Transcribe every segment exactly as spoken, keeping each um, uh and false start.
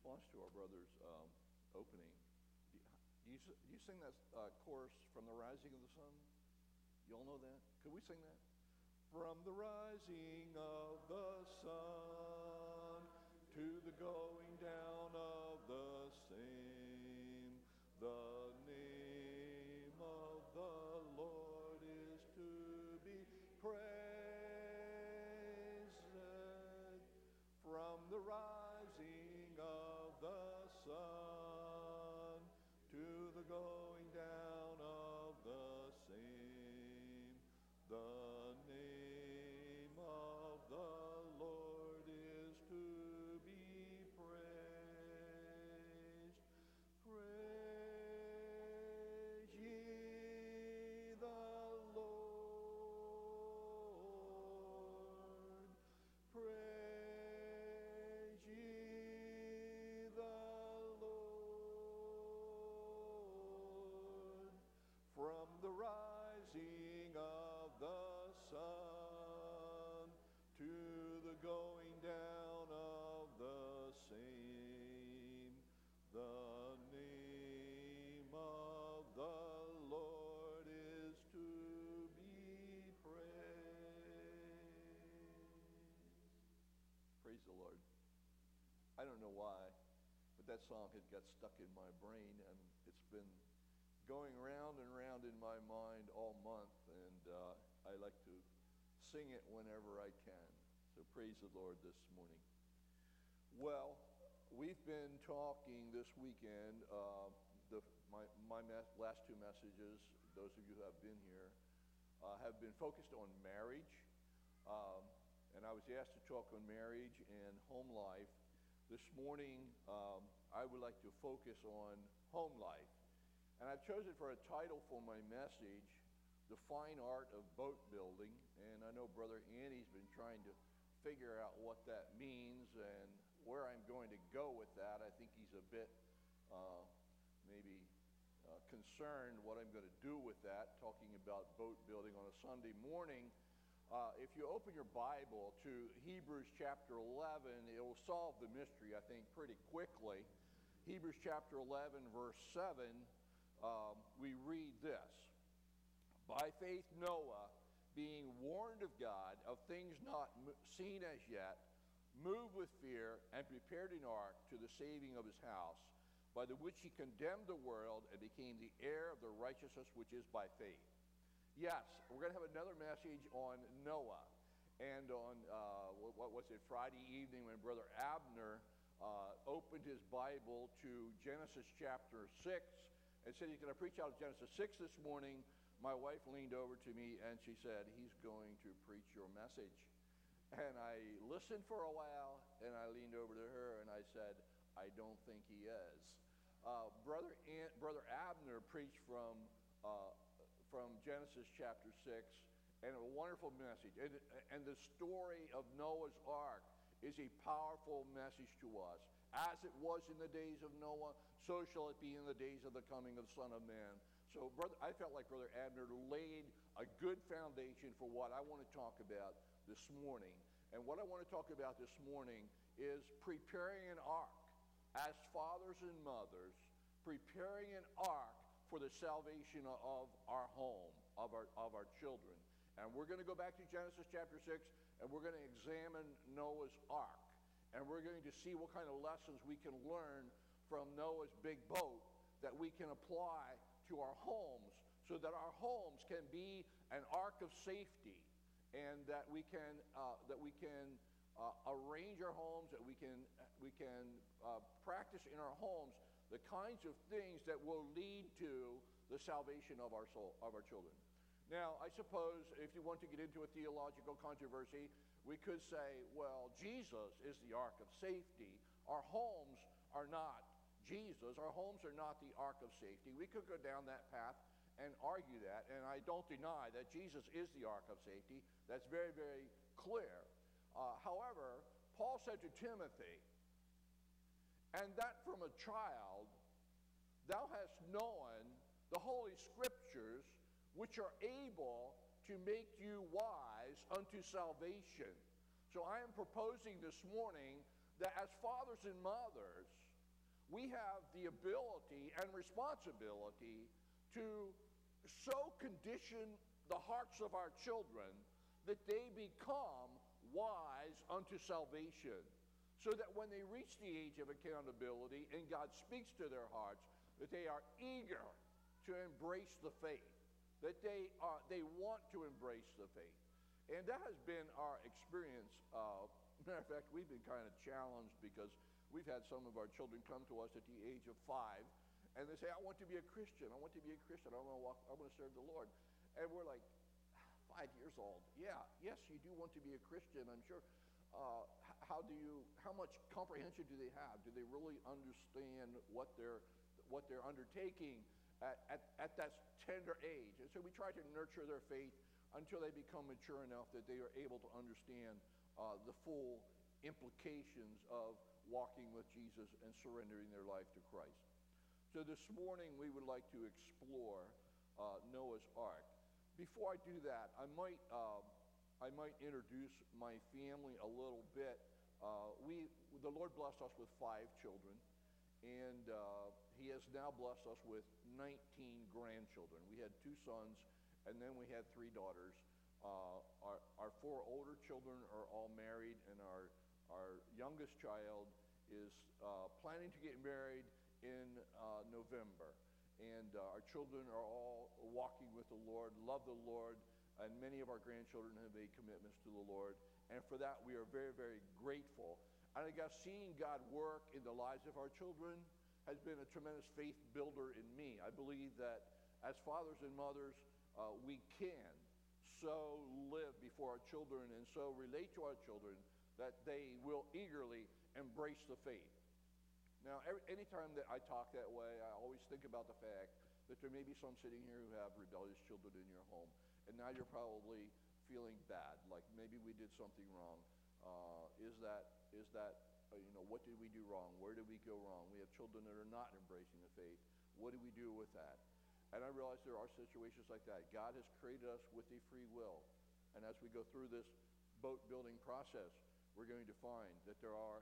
response to our brother's um, opening, do you, do you, do you sing that uh, chorus, From the Rising of the Sun? You all know that? Could we sing that? From the rising of the sun to the going down of the same, the name of the Lord is to be praised. From the rising of the sun to the going down of the same, the name of the Lord is to be praised. Praise ye the Lord. Praise ye the Lord. From the rising of the sun to the going down of the same, the name of the Lord is to be praised. Praise the Lord. I don't know why, but that song had got stuck in my brain, and it's been going round and round in my mind all month, and uh, I like to sing it whenever I can. So praise the Lord this morning. Well, we've been talking this weekend, uh, the, my, my mes- last two messages, those of you who have been here, uh, have been focused on marriage. Um, and I was asked to talk on marriage and home life. This morning, um, I would like to focus on home life. And I've chosen for a title for my message, The Fine Art of Boat Building. And I know Brother Andy's been trying to figure out what that means and where I'm going to go with that. I think he's a bit uh, maybe uh, concerned what I'm going to do with that, talking about boat building on a Sunday morning. Uh, if you open your Bible to Hebrews chapter eleven, it will solve the mystery, I think, pretty quickly. Hebrews chapter eleven, verse seven. Um, we read this: By faith Noah, being warned of God of things not seen as yet, moved with fear and prepared an ark to the saving of his house, by the which he condemned the world and became the heir of the righteousness which is by faith. Yes, we're going to have another message on Noah. And on, uh, what was it, Friday evening when Brother Abner uh, opened his Bible to Genesis chapter six, and said he's going to preach out of Genesis six this morning, my wife leaned over to me and she said, he's going to preach your message. And I listened for a while, and I leaned over to her and I said, I don't think he is. Uh, Brother, Ant, Brother Abner preached from, uh, from Genesis chapter six, and a wonderful message. And, and the story of Noah's Ark is a powerful message to us. As it was in the days of Noah, so shall it be in the days of the coming of the Son of Man. So brother, I felt like Brother Abner laid a good foundation for what I want to talk about this morning. And what I want to talk about this morning is preparing an ark. As fathers and mothers, preparing an ark for the salvation of our home, of our, of our children. And we're going to go back to Genesis chapter six, and we're going to examine Noah's ark. And we're going to see what kind of lessons we can learn from Noah's big boat that we can apply to our homes, so that our homes can be an ark of safety, and that we can uh, that we can uh, arrange our homes, that we can we can uh, practice in our homes the kinds of things that will lead to the salvation of our soul, of our children. Now, I suppose if you want to get into a theological controversy, we could say, well, Jesus is the ark of safety. Our homes are not Jesus. Our homes are not the ark of safety. We could go down that path and argue that, and I don't deny that Jesus is the ark of safety. That's very, very clear. Uh, however, Paul said to Timothy, and that from a child thou hast known the Holy Scriptures, which are able to make you wise unto salvation. So I am proposing this morning that as fathers and mothers, we have the ability and responsibility to so condition the hearts of our children that they become wise unto salvation, so that when they reach the age of accountability and God speaks to their hearts, that they are eager to embrace the faith, that they are they want to embrace the faith. And that has been our experience. Uh, matter of fact, we've been kind of challenged because we've had some of our children come to us at the age of five, and they say, I want to be a Christian. I want to be a Christian. I want to walk, I want to serve the Lord. And we're like, five years old. Yeah, yes, you do want to be a Christian, I'm sure. Uh, how do you, how much comprehension do they have? Do they really understand what they're, what they're undertaking at, at, at that tender age? And so we try to nurture their faith until they become mature enough that they are able to understand uh, the full implications of walking with Jesus and surrendering their life to Christ. So this morning we would like to explore uh, Noah's Ark. Before I do that, I might uh, I might introduce my family a little bit. Uh, we the Lord blessed us with five children, and uh, He has now blessed us with nineteen grandchildren. We had two sons, and then we had three daughters. Uh, our our four older children are all married, and our Our youngest child is uh, planning to get married in uh, November. And uh, our children are all walking with the Lord, love the Lord, and many of our grandchildren have made commitments to the Lord. And for that, we are very, very grateful. And I guess seeing God work in the lives of our children has been a tremendous faith builder in me. I believe that as fathers and mothers, uh, we can so live before our children and so relate to our children that they will eagerly embrace the faith. Now, every, anytime that I talk that way, I always think about the fact that there may be some sitting here who have rebellious children in your home, and now you're probably feeling bad, like maybe we did something wrong. Uh, is that, is that uh, you know, what did we do wrong? Where did we go wrong? We have children that are not embracing the faith. What do we do with that? And I realize there are situations like that. God has created us with a free will, and as we go through this boat building process, we're going to find that there are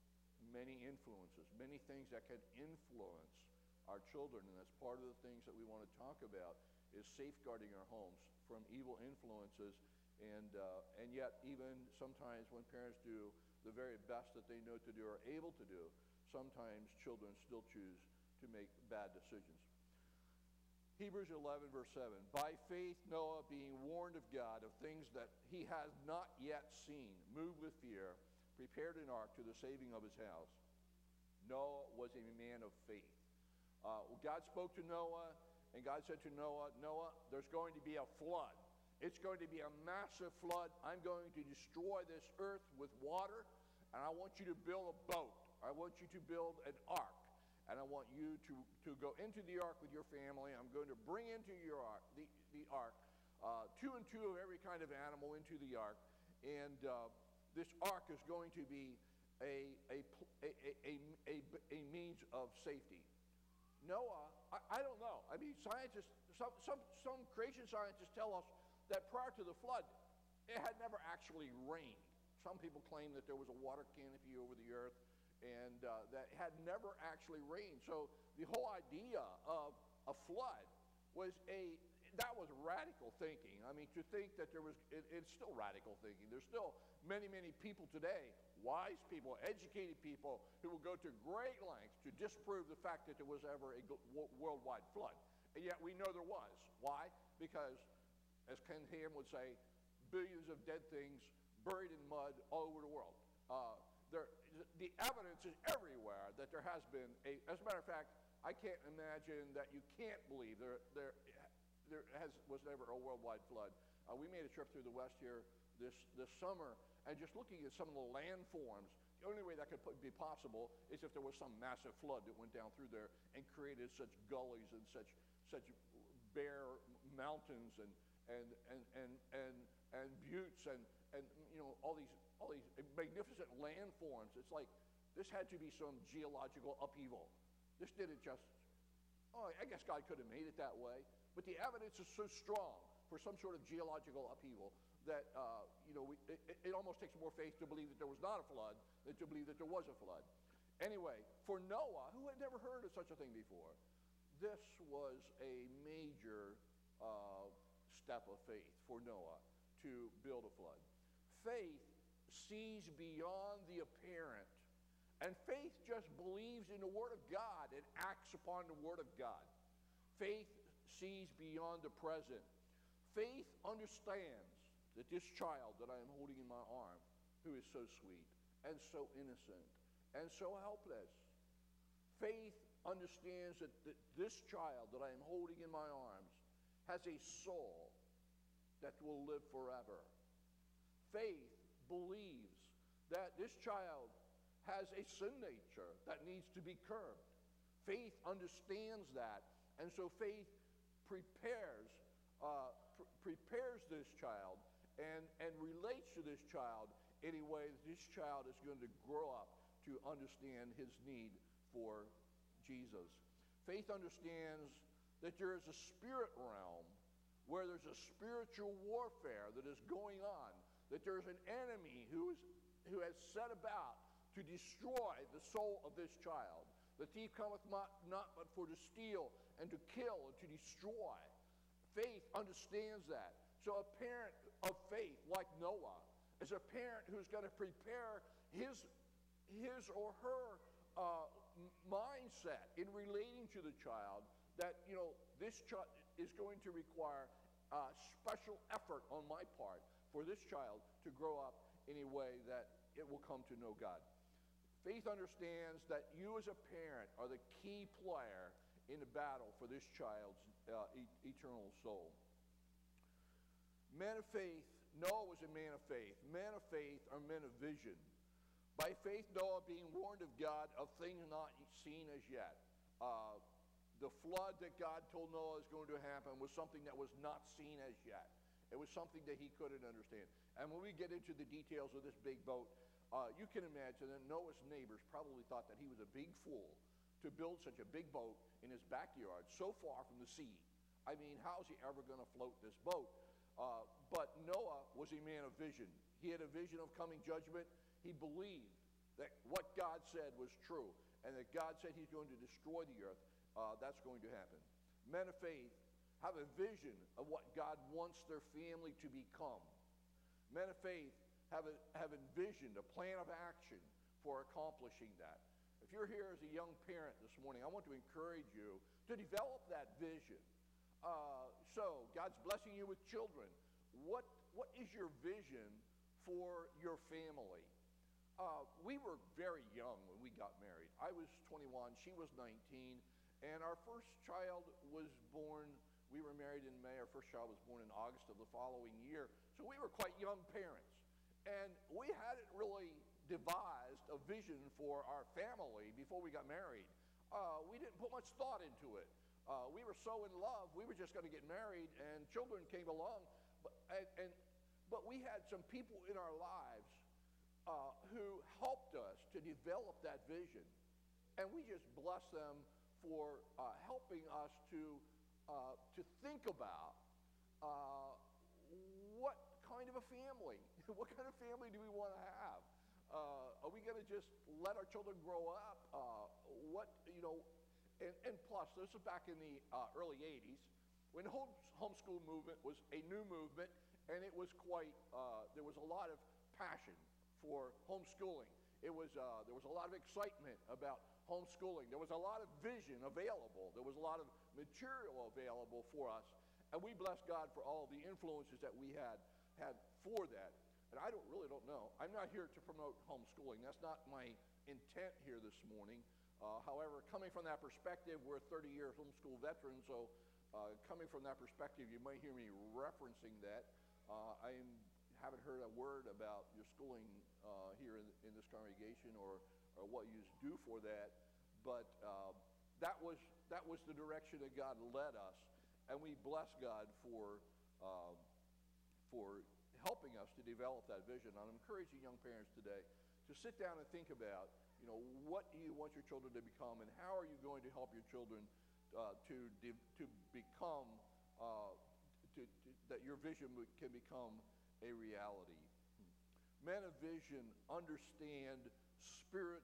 many influences, many things that can influence our children, and that's part of the things that we want to talk about is safeguarding our homes from evil influences. And uh, and yet, even sometimes when parents do the very best that they know to do or able to do, sometimes children still choose to make bad decisions. Hebrews eleven, verse seven, by faith Noah, being warned of God of things that he has not yet seen, moved with fear, prepared an ark to the saving of his house. Noah was a man of faith. Uh, God spoke to Noah, and God said to Noah, Noah, there's going to be a flood. It's going to be a massive flood. I'm going to destroy this earth with water, and I want you to build a boat. I want you to build an ark. And I want you to, to go into the ark with your family. I'm going to bring into your ark, the, the ark, uh, two and two of every kind of animal into the ark. And uh, this ark is going to be a, a, a, a, a, a means of safety. Noah, I, I don't know. I mean, scientists, some, some, some creation scientists tell us that prior to the flood, it had never actually rained. Some people claim that there was a water canopy over the earth, and uh, that had never actually rained. So the whole idea of a flood was a, that was radical thinking. I mean, to think that there was, it, it's still radical thinking. There's still many, many people today, wise people, educated people, who will go to great lengths to disprove the fact that there was ever a worldwide flood. And yet we know there was. Why? Because, as Ken Ham would say, billions of dead things buried in mud all over the world. Uh, there, the evidence is everywhere that there has been a, as a matter of fact, I can't imagine that you can't believe there, there, there has, was never a worldwide flood. Uh, we made a trip through the West here this, this summer, and just looking at some of the landforms, the only way that could be possible is if there was some massive flood that went down through there and created such gullies and such, such bare mountains and, and, and, and, and, and buttes and, and you know, all these all these magnificent landforms. It's like this had to be some geological upheaval. This didn't just, oh, I guess God could have made it that way, but the evidence is so strong for some sort of geological upheaval that, uh, you know, we, it, it almost takes more faith to believe that there was not a flood than to believe that there was a flood. Anyway, for Noah, who had never heard of such a thing before, this was a major uh, step of faith for Noah to build a flood. Faith sees beyond the apparent, and faith just believes in the Word of God and acts upon the Word of God. Faith sees beyond the present. Faith understands that this child that I am holding in my arm, who is so sweet and so innocent and so helpless, faith understands that, that this child that I am holding in my arms has a soul that will live forever. Faith believes that this child has a sin nature that needs to be curbed. Faith understands that, and so faith prepares uh, pr- prepares this child and, and relates to this child in a way that this child is going to grow up to understand his need for Jesus. Faith understands that there is a spirit realm where there's a spiritual warfare that is going on, that there's an enemy who, is, who has set about to destroy the soul of this child. The thief cometh not, not but for to steal and to kill and to destroy. Faith understands that. So a parent of faith, like Noah, is a parent who's going to prepare his, his or her uh, mindset in relating to the child, that, you know, this child is going to require uh, special effort on my part for this child to grow up in a way that it will come to know God. Faith understands that you as a parent are the key player in the battle for this child's uh, e- eternal soul. Man of faith, Noah was a man of faith. Men of faith are men of vision. By faith, Noah being warned of God of things not seen as yet. Uh, the flood that God told Noah is going to happen was something that was not seen as yet. It was something that he couldn't understand. And when we get into the details of this big boat, uh, you can imagine that Noah's neighbors probably thought that he was a big fool to build such a big boat in his backyard so far from the sea. I mean, how's he ever going to float this boat? Uh, but Noah was a man of vision. He had a vision of coming judgment. He believed that what God said was true, and that God said he's going to destroy the earth. Uh, that's going to happen. Men of faith have a vision of what God wants their family to become. Men of faith have, a, have envisioned a plan of action for accomplishing that. If you're here as a young parent this morning, I want to encourage you to develop that vision. Uh, so, God's blessing you with children. What, what is your vision for your family? Uh, we were very young when we got married. I was twenty-one, she was nineteen, and our first child was born, we were married in May, our first child was born in August of the following year. So we were quite young parents. And we hadn't really devised a vision for our family before we got married. Uh, we didn't put much thought into it. Uh, we were so in love, we were just going to get married, and children came along. But, and, and, but we had some people in our lives uh, who helped us to develop that vision. And we just bless them for uh, helping us to, uh, to think about uh, what kind of a family, what kind of family do we want to have? Uh, are we going to just let our children grow up? Uh, what, you know, and, and plus, this was back in the uh, early eighties, when the home, homeschool movement was a new movement, and it was quite, uh, there was a lot of passion for homeschooling. It was, uh, there was a lot of excitement about homeschooling. There was a lot of vision available. There was a lot of material available for us. And we bless God for all the influences that we had, had for that. And I don't really don't know. I'm not here to promote homeschooling. That's not my intent here this morning. Uh, however, coming from that perspective, we're thirty-year homeschool veterans, so uh, coming from that perspective, you might hear me referencing that. Uh, I am, haven't heard a word about your schooling uh, here in, in this congregation, or, or what you do for that, but uh, that was that was the direction that God led us, and we bless God for uh, for helping us to develop that vision. I'm encouraging young parents today to sit down and think about, you know, what do you want your children to become, and how are you going to help your children uh, to de- to become uh, to, to, that your vision can become a reality. Men of vision understand spiritual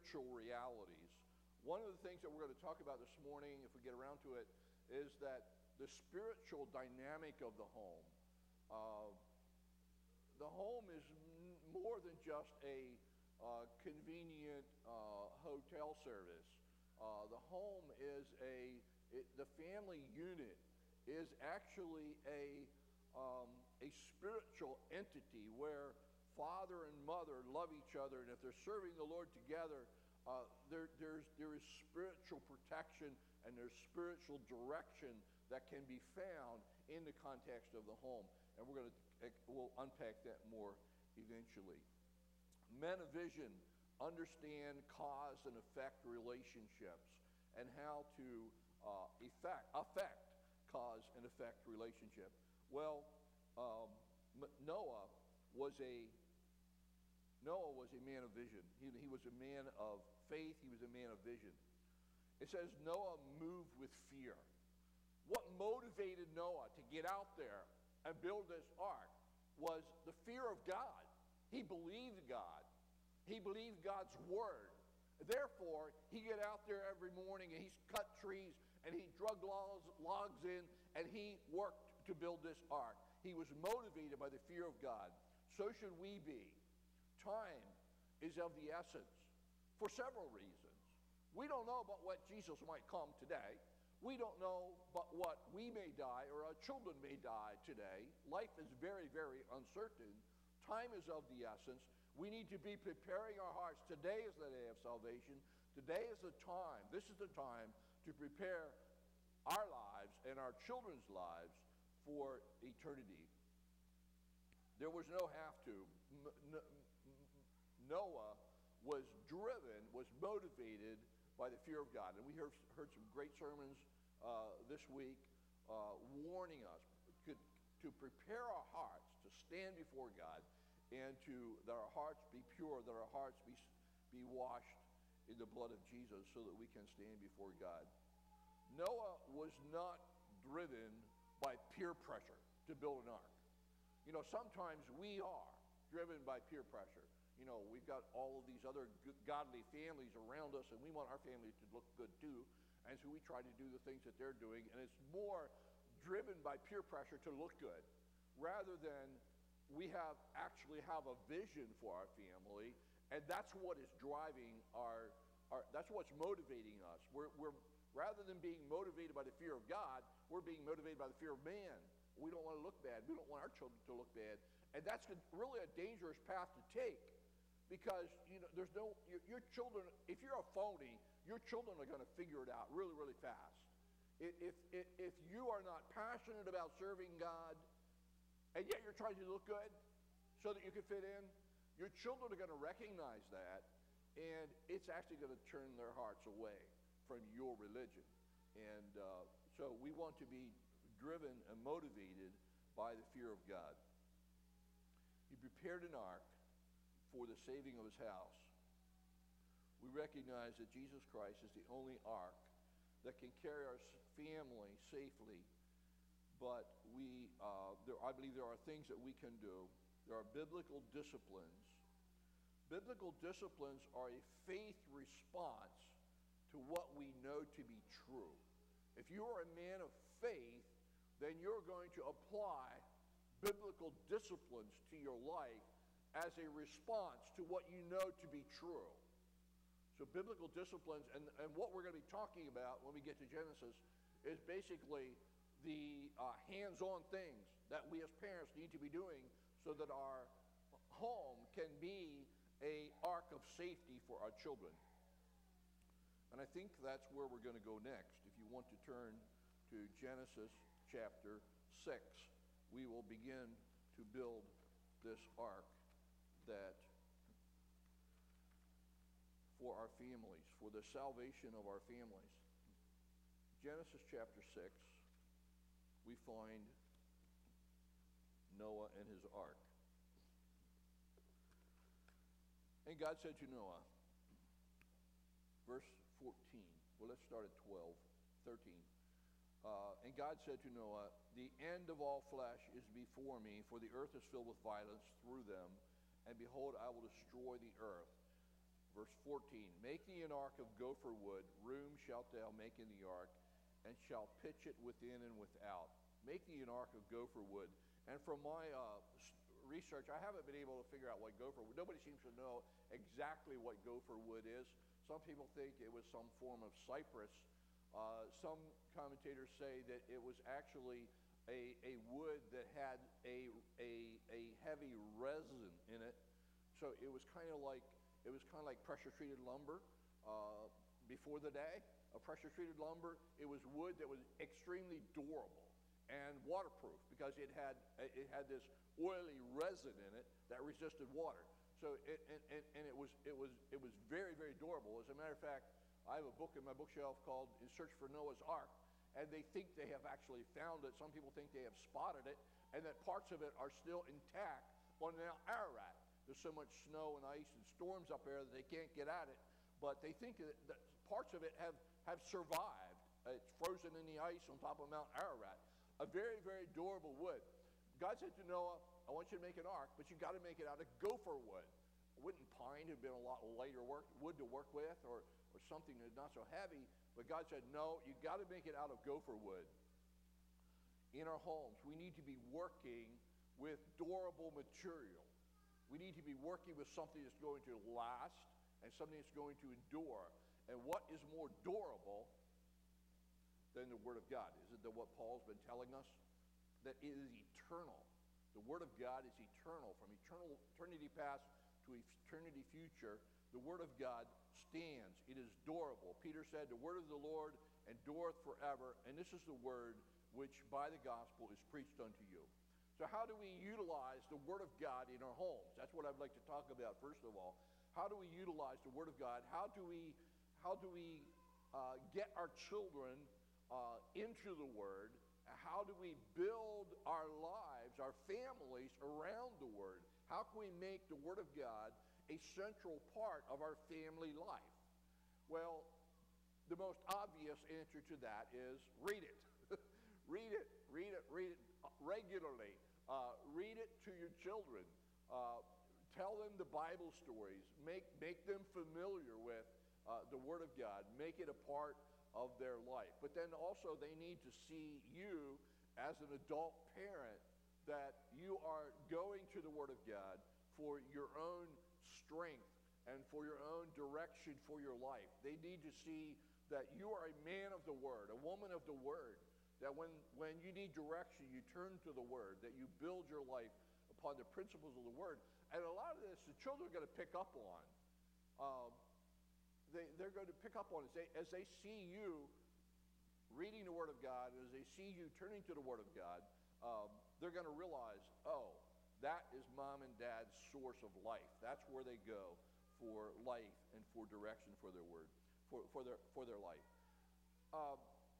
spiritual realities. One of the things that we're going to talk about this morning, if we get around to it, is that the spiritual dynamic of the home. Uh, the home is m- more than just a uh, convenient uh, hotel service. Uh, the home is a, it, the family unit is actually a, um, a spiritual entity where father and mother love each other, and if they're serving the Lord together, uh, there, there's, there is spiritual protection and there's spiritual direction that can be found in the context of the home. And we're going to, we'll unpack that more eventually. Men of vision understand cause and effect relationships and how to uh, effect, affect cause and effect relationship. Well, um, Noah was a Noah was a man of vision. He, he was a man of faith. He was a man of vision. It says Noah moved with fear. What motivated Noah to get out there and build this ark was the fear of God. He believed God. He believed God's word. Therefore, he get out there every morning and he's cut trees and he drug logs, logs in and he worked to build this ark. He was motivated by the fear of God. So should we be. Time is of the essence for several reasons. We don't know about what Jesus might come today. We don't know but what we may die or our children may die today. Life is very, very uncertain. Time is of the essence. We need to be preparing our hearts. Today is the day of salvation. Today is the time. This is the time to prepare our lives and our children's lives for eternity. There was no have to. Noah was driven, was motivated by the fear of God. And we heard, heard some great sermons uh, this week uh, warning us to, to prepare our hearts to stand before God and to that our hearts be pure, that our hearts be, be washed in the blood of Jesus so that we can stand before God. Noah was not driven by peer pressure to build an ark. You know, sometimes we are driven by peer pressure. You know, we've got all of these other good, godly families around us, and we want our family to look good too. And so we try to do the things that they're doing, and it's more driven by peer pressure to look good, rather than we have actually have a vision for our family, and that's what is driving our, our that's what's motivating us. We're, we're rather than being motivated by the fear of God, we're being motivated by the fear of man. We don't want to look bad. We don't want our children to look bad, and that's really a dangerous path to take. Because, you know, there's no, your, your children, if you're a phony, your children are going to figure it out really, really fast. If, if, if you are not passionate about serving God, and yet you're trying to look good so that you can fit in, your children are going to recognize that, and it's actually going to turn their hearts away from your religion. And uh, so we want to be driven and motivated by the fear of God. He prepared an ark for the saving of his house. We recognize that Jesus Christ is the only ark that can carry our family safely, but we, uh, there, I believe there are things that we can do. There are biblical disciplines. Biblical disciplines are a faith response to what we know to be true. If you are a man of faith, then you're going to apply biblical disciplines to your life as a response to what you know to be true. So biblical disciplines, and, and what we're going to be talking about when we get to Genesis, is basically the uh, hands-on things that we as parents need to be doing so that our home can be a ark of safety for our children. And I think that's where we're going to go next. If you want to turn to Genesis chapter six, we will begin to build this ark that for our families, for the salvation of our families. Genesis chapter six, we find Noah and his ark. And God said to Noah, verse fourteen, well, let's start at twelve, thirteen. Uh, and God said to Noah, the end of all flesh is before me, for the earth is filled with violence through them. And behold, I will destroy the earth. verse fourteen. Make thee an ark of gopher wood, room shalt thou make in the ark, and shalt pitch it within and without. Make thee an ark of gopher wood. And from my uh, research, I haven't been able to figure out what gopher wood, nobody seems to know exactly what gopher wood is. Some people think it was some form of cypress. Uh, some commentators say that it was actually a, a wood that had a, a, a heavy resin in it. So it was kind of like, it was kind of like pressure treated lumber uh, before the day. A pressure treated lumber, it was wood that was extremely durable and waterproof because it had, it had this oily resin in it that resisted water. So it, and, and, and it was it was it was very, very durable. As a matter of fact, I have a book in my bookshelf called In Search for Noah's Ark, and they think they have actually found it. Some people think they have spotted it, and that parts of it are still intact on Mount Ararat. There's so much snow and ice and storms up there that they can't get at it, but they think that, that parts of it have, have survived. It's frozen in the ice on top of Mount Ararat. A very, very durable wood. God said to Noah, I want you to make an ark, but you got to make it out of gopher wood. Wouldn't pine have been a lot lighter work, wood to work with, or, or something that's not so heavy, but God said, no, you got to make it out of gopher wood. In our homes, we need to be working with durable material. We need to be working with something that's going to last and something that's going to endure. And what is more durable than the Word of God? Isn't that what Paul's been telling us? That it is eternal. The Word of God is eternal. From eternal eternity past to eternity future, the Word of God stands. It is durable. Peter said, the Word of the Lord endureth forever, and this is the Word which by the gospel is preached unto you. So how do we utilize the Word of God in our homes? That's what I'd like to talk about first of all. How do we utilize the Word of God? How do we, how do we uh, get our children uh, into the Word? How do we build our lives, our families around the Word? How can we make the Word of God a central part of our family life? Well, the most obvious answer to that is read it. Read it, read it, read it regularly. Uh, read it to your children. Uh, tell them the Bible stories. Make, make them familiar with uh, the Word of God. Make it a part of their life. But then also they need to see you as an adult parent that you are going to the Word of God for your own strength and for your own direction for your life. They need to see that you are a man of the Word, a woman of the Word, that when, when you need direction, you turn to the Word, that you build your life upon the principles of the Word. And a lot of this, the children are going to pick up on. Um, they, they're going to pick up on as they, as they see you reading the Word of God, as they see you turning to the Word of God, um, they're going to realize, oh, that is mom and dad's source of life. That's where they go for life and for direction for their word, for, for, their, for their life. Um,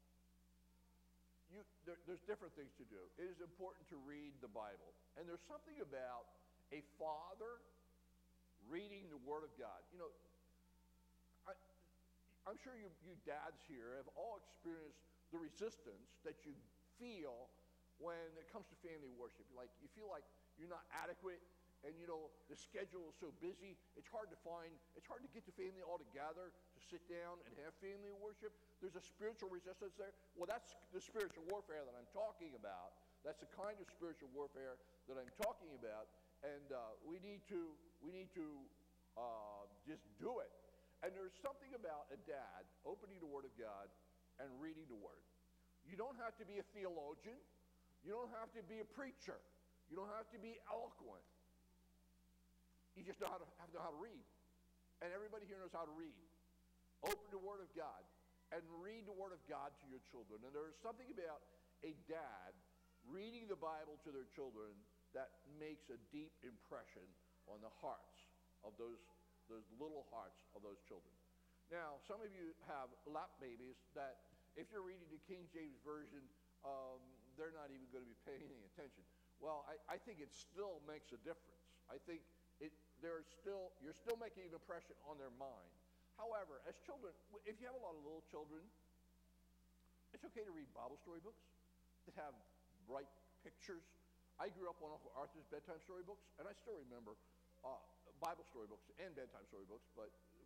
You, there, there's different things to do. It is important to read the Bible. And there's something about a father reading the Word of God. You know, I, I'm sure you, you dads here have all experienced the resistance that you feel when it comes to family worship. Like, you feel like you're not adequate, and you know, the schedule is so busy, it's hard to find, it's hard to get the family all together to sit down and have family worship. There's a spiritual resistance there. Well, that's the spiritual warfare that I'm talking about. That's the kind of spiritual warfare that I'm talking about. And uh, we need to, we need to uh, just do it. And there's something about a dad opening the Word of God and reading the Word. You don't have to be a theologian. You don't have to be a preacher. You don't have to be eloquent. You just know how to, have to know how to read. And everybody here knows how to read. Open the Word of God and read the Word of God to your children. And there's something about a dad reading the Bible to their children that makes a deep impression on the hearts of those, those little hearts of those children. Now, some of you have lap babies that if you're reading the King James Version, um, they're not even going to be paying any attention. Well, I, I think it still makes a difference. I think it, they're still, you're still making an impression on their mind. However, as children, if you have a lot of little children, it's okay to read Bible story books that have bright pictures. I grew up on Uncle Arthur's bedtime story books, and I still remember uh, Bible story books and bedtime story books, but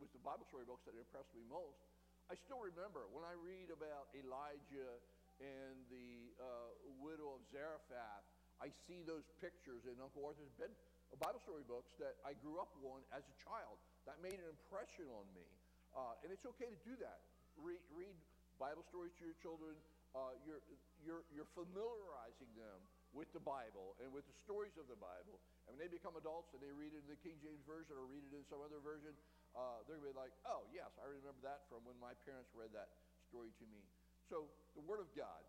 was the Bible story books that impressed me most. I still remember when I read about Elijah and the uh, widow of Zarephath, I see those pictures in Uncle Arthur's bed, uh, Bible story books that I grew up on as a child. That made an impression on me. Uh, and it's okay to do that. Re read Bible stories to your children. Uh, you're, you're, you're familiarizing them with the Bible and with the stories of the Bible. And when they become adults and they read it in the King James Version or read it in some other version, uh, they're going to be like, oh, yes, I remember that from when my parents read that story to me. So the Word of God.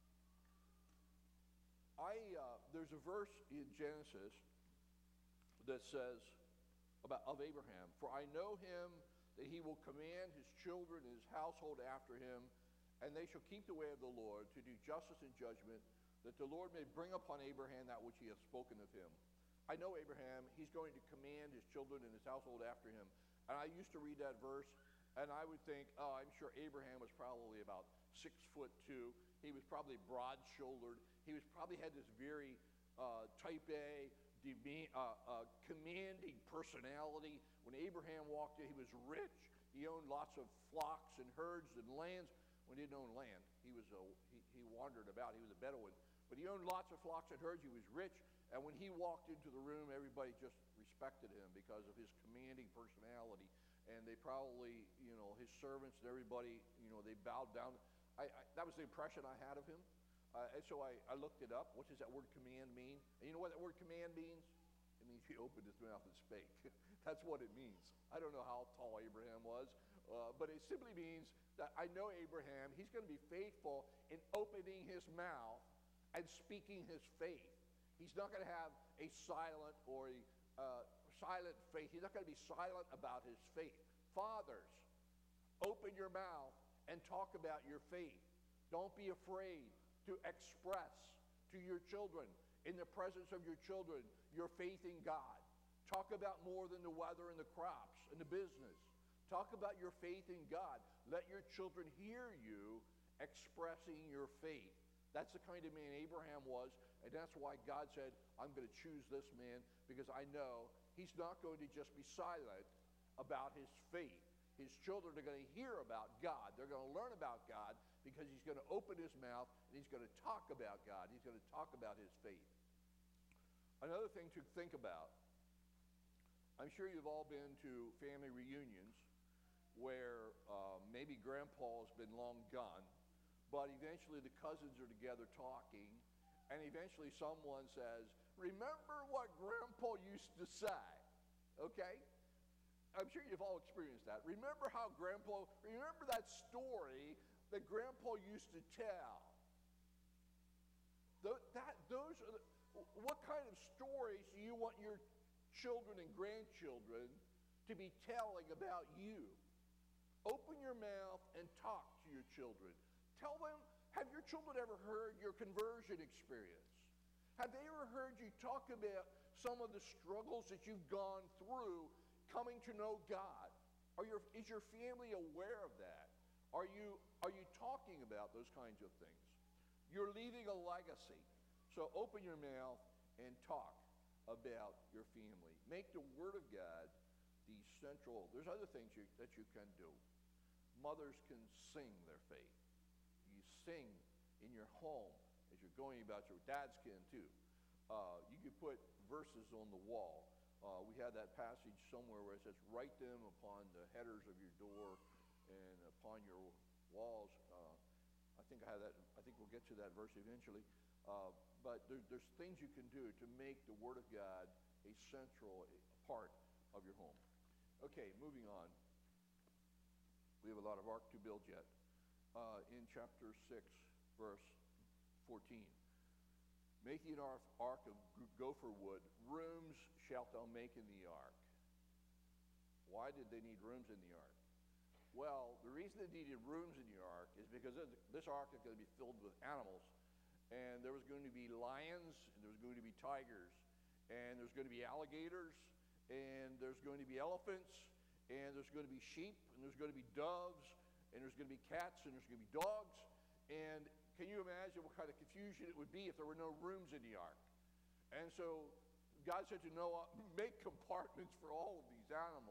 I, uh, there's a verse in Genesis that says about of Abraham, for I know him that he will command his children and his household after him, and they shall keep the way of the Lord to do justice and judgment, that the Lord may bring upon Abraham that which he hath spoken of him. I know Abraham, he's going to command his children and his household after him. And I used to read that verse, and I would think, oh, I'm sure Abraham was probably about six foot two. He was probably broad-shouldered. He was probably had this very uh, type A, deme- uh, uh, commanding personality. When Abraham walked in, he was rich. He owned lots of flocks and herds and lands. When he didn't own land, he was a, he, he wandered about. He was a Bedouin. But he owned lots of flocks and herds. He was rich. And when he walked into the room, everybody just respected him because of his commanding personality. And they probably, you know, his servants and everybody, you know, they bowed down. I, I, that was the impression I had of him. Uh, and so I, I looked it up. What does that word command mean? And you know what that word command means? It means he opened his mouth and spake. That's what it means. I don't know how tall Abraham was, uh, but it simply means that I know Abraham, he's going to be faithful in opening his mouth and speaking his faith. He's not going to have a silent or a uh, silent faith. He's not going to be silent about his faith. Fathers, open your mouth and talk about your faith. Don't be afraid to express to your children, in the presence of your children, your faith in God. Talk about more than the weather and the crops and the business. Talk about your faith in God. Let your children hear you expressing your faith. That's the kind of man Abraham was, and that's why God said, I'm going to choose this man, because I know he's not going to just be silent about his faith. His children are going to hear about God. They're going to learn about God because he's going to open his mouth and he's going to talk about God. He's going to talk about his faith. Another thing to think about, I'm sure you've all been to family reunions where uh, maybe grandpa's been long gone, but eventually the cousins are together talking, and eventually someone says, remember what grandpa used to say, okay? I'm sure you've all experienced that. Remember how grandpa, remember that story that grandpa used to tell. Th that, those are the, what kind of stories do you want your children and grandchildren to be telling about you? Open your mouth and talk to your children. Tell them, have your children ever heard your conversion experience? Have they ever heard you talk about some of the struggles that you've gone through coming to know God? Are your, is your family aware of that? Are you, are you talking about those kinds of things? You're leaving a legacy. So open your mouth and talk about your family. Make the Word of God the central. There's other things you, that you can do. Mothers can sing their faith. You sing in your home as you're going about your dads can too. Uh, you can put verses on the wall. Uh, we had that passage somewhere where it says, write them upon the headers of your door and upon your walls. Uh, I think I have that. I think we'll get to that verse eventually. Uh, but there, there's things you can do to make the Word of God a central part of your home. Okay, moving on. We have a lot of ark to build yet. Uh, in chapter six, verse fourteen. Make ye an ark of gopher wood. Rooms shalt thou make in the ark. Why did they need rooms in the ark? Well, the reason they needed rooms in the ark is because this ark is going to be filled with animals. And there was going to be lions, and there was going to be tigers, and there's going to be alligators, and there's going to be elephants, and there's going to be sheep, and there's going to be doves, and there's going to be cats, and there's going to be dogs. And can you imagine what kind of confusion it would be if there were no rooms in the ark? And so God said to Noah, make compartments for all of these animals,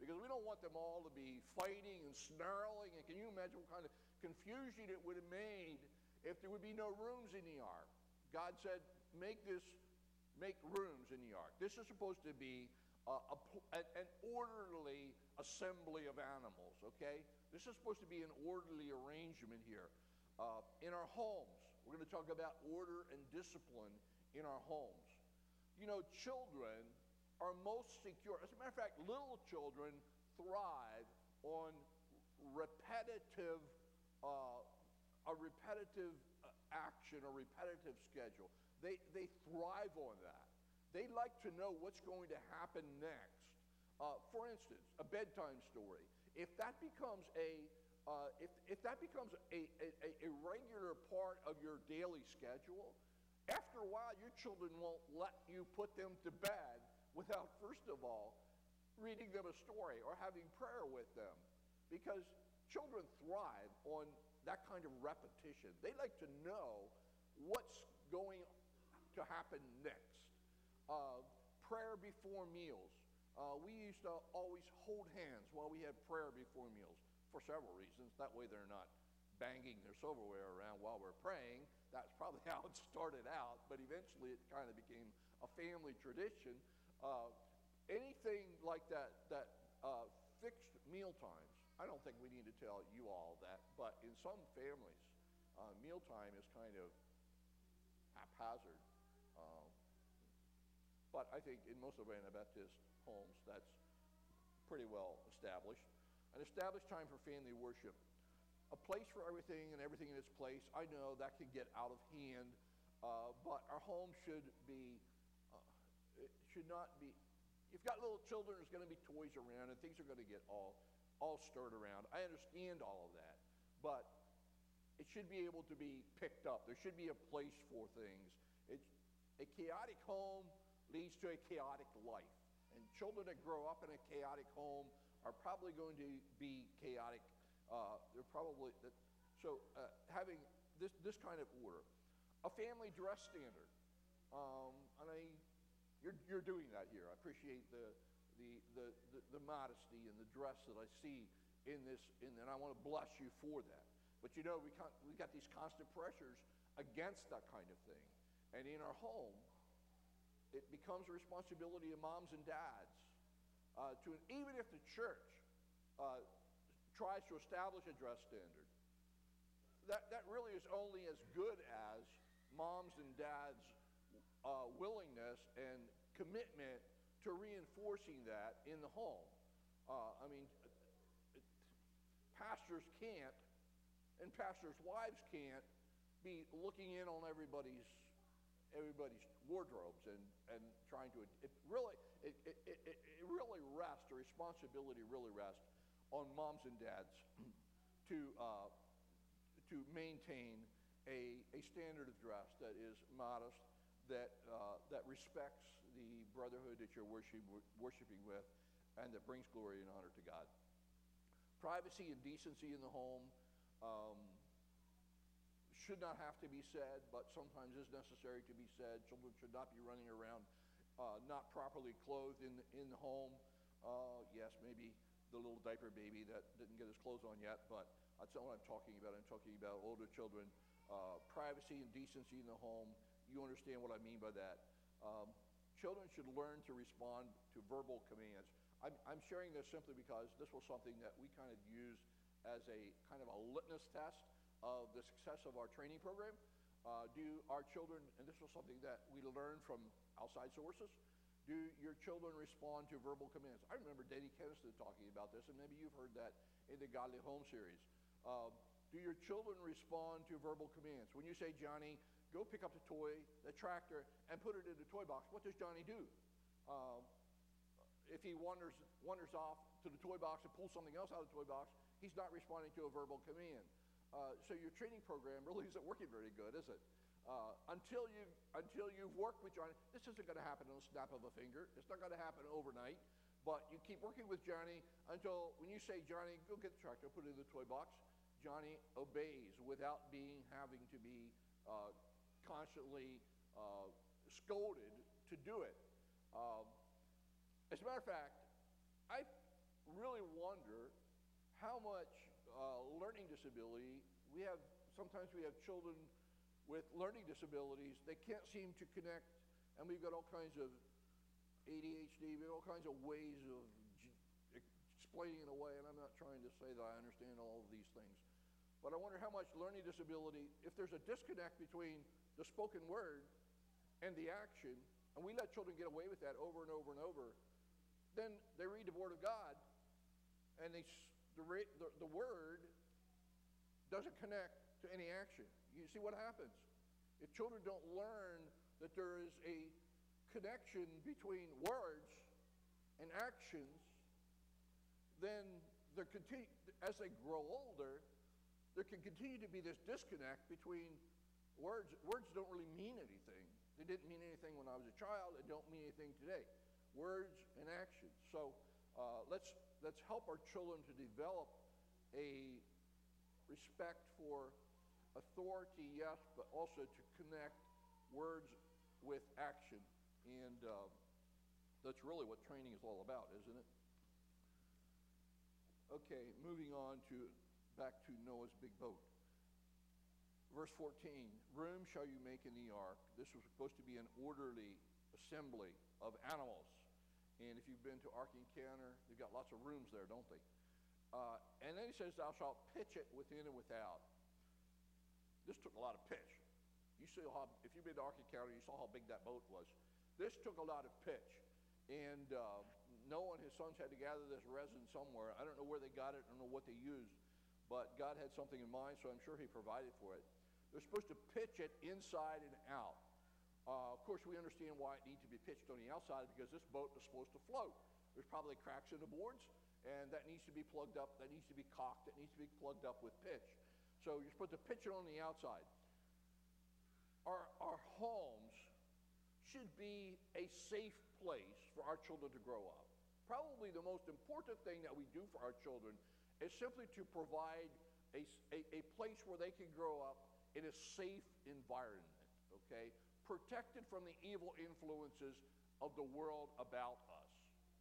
because we don't want them all to be fighting and snarling. And can you imagine what kind of confusion it would have made if there would be no rooms in the ark? God said, make this, make rooms in the ark. This is supposed to be uh, a, an orderly assembly of animals, okay? This is supposed to be an orderly arrangement here. Uh, in our homes, we're going to talk about order and discipline in our homes. You know, children are most secure. As a matter of fact, little children thrive on repetitive, uh, a repetitive uh, action, a repetitive schedule. They, they thrive on that. They like to know what's going to happen next. Uh, for instance, a bedtime story. If that becomes a uh, if, if that becomes a, a, a regular part of your daily schedule, after a while, your children won't let you put them to bed without, first of all, reading them a story or having prayer with them. Because children thrive on that kind of repetition. They like to know what's going to happen next. Uh, prayer before meals. Uh, we used to always hold hands while we had prayer before meals for several reasons. That way they're not banging their silverware around while we're praying. That's probably how it started out, but eventually it kind of became a family tradition. Uh, anything like that, that uh, fixed meal times, I don't think we need to tell you all that, but in some families, uh, mealtime is kind of haphazard. Uh, but I think in most of our Anabaptist homes, that's pretty well established. An established time for family worship. A place for everything and everything in its place. I know that can get out of hand, uh, but our home should be, uh, it should not be, you've got little children, there's going to be toys around and things are going to get all, all stirred around. I understand all of that, but it should be able to be picked up. There should be a place for things. It's, a chaotic home leads to a chaotic life. And children that grow up in a chaotic home are probably going to be chaotic. Uh, they're probably, that, so uh, having this, this kind of order. A family dress standard. Um, and I, you're, you're doing that here. I appreciate the, the, the, the, the modesty and the dress that I see in this, in, and I want to bless you for that. But you know, we can't, we got these constant pressures against that kind of thing. And in our home, it becomes a responsibility of moms and dads uh, to, even if the church uh, tries to establish a dress standard, that, that really is only as good as moms and dads' uh, willingness and commitment to reinforcing that in the home. Uh, I mean, it, pastors can't, and pastors' wives can't be looking in on everybody's everybody's wardrobes and, and trying to, it really, it, it, it, it really rests, the responsibility really rests on moms and dads to, uh, to maintain a, a standard of dress that is modest, that, uh, that respects the brotherhood that you're worship, worshiping with, and that brings glory and honor to God. Privacy and decency in the home, um, should not have to be said, but sometimes is necessary to be said. Children should not be running around uh, not properly clothed in the, in the home. Uh, yes, maybe the little diaper baby that didn't get his clothes on yet, but that's not what I'm talking about. I'm talking about older children. Uh, privacy and decency in the home. You understand what I mean by that. Um, children should learn to respond to verbal commands. I'm, I'm sharing this simply because this was something that we kind of used as a kind of a litmus test of the success of our training program. Uh, do our children, and this was something that we learned from outside sources, do your children respond to verbal commands? I remember Danny Keniston talking about this, and maybe you've heard that in the Godly Home series. Uh, do your children respond to verbal commands? When you say, Johnny, go pick up the toy, the tractor, and put it in the toy box, what does Johnny do? Uh, if he wanders, wanders off to the toy box and pulls something else out of the toy box, he's not responding to a verbal command. Uh, so your training program really isn't working very good, is it? Uh, until, you, until you've worked with Johnny, this isn't going to happen on a snap of a finger. It's not going to happen overnight. But you keep working with Johnny until when you say, Johnny, go get the tractor, put it in the toy box, Johnny obeys without being having to be uh, constantly uh, scolded to do it. Um, as a matter of fact, I really wonder how much uh, learning disability we have. Sometimes we have children with learning disabilities. They can't seem to connect, and we've got all kinds of A D H D, we have all kinds of ways of explaining it away, and I'm not trying to say that I understand all of these things. But I wonder how much learning disability, if there's a disconnect between the spoken word and the action, and we let children get away with that over and over and over, then they read the Word of God, and they, the, the, the Word doesn't connect to any action. You see what happens? If children don't learn that there is a connection between words and actions, then there continue, as they grow older, there can continue to be this disconnect between words. Words don't really mean anything. They didn't mean anything when I was a child. They don't mean anything today. Words and actions. So uh, let's, let's help our children to develop a respect for authority, yes, but also to connect words with action. And uh, that's really what training is all about, isn't it? Okay, moving on to back to Noah's big boat. Verse fourteen, room shall you make in the ark. This was supposed to be an orderly assembly of animals. And if you've been to Ark Encounter, they've got lots of rooms there, don't they? Uh, and then he says, thou shalt pitch it within and without. This took a lot of pitch. You see how, if you've been to Ark Encounter, you saw how big that boat was. This took a lot of pitch. And uh, Noah and his sons had to gather this resin somewhere. I don't know where they got it. I don't know what they used. But God had something in mind, so I'm sure he provided for it. They're supposed to pitch it inside and out. Uh, of course, we understand why it needs to be pitched on the outside, because this boat is supposed to float. There's probably cracks in the boards, and that needs to be plugged up. That needs to be caulked. That needs to be plugged up with pitch. So you're supposed to pitch it on the outside. Our, our homes should be a safe place for our children to grow up. Probably the most important thing that we do for our children is simply to provide a, a, a place where they can grow up in a safe environment, okay? Protected from the evil influences of the world about us,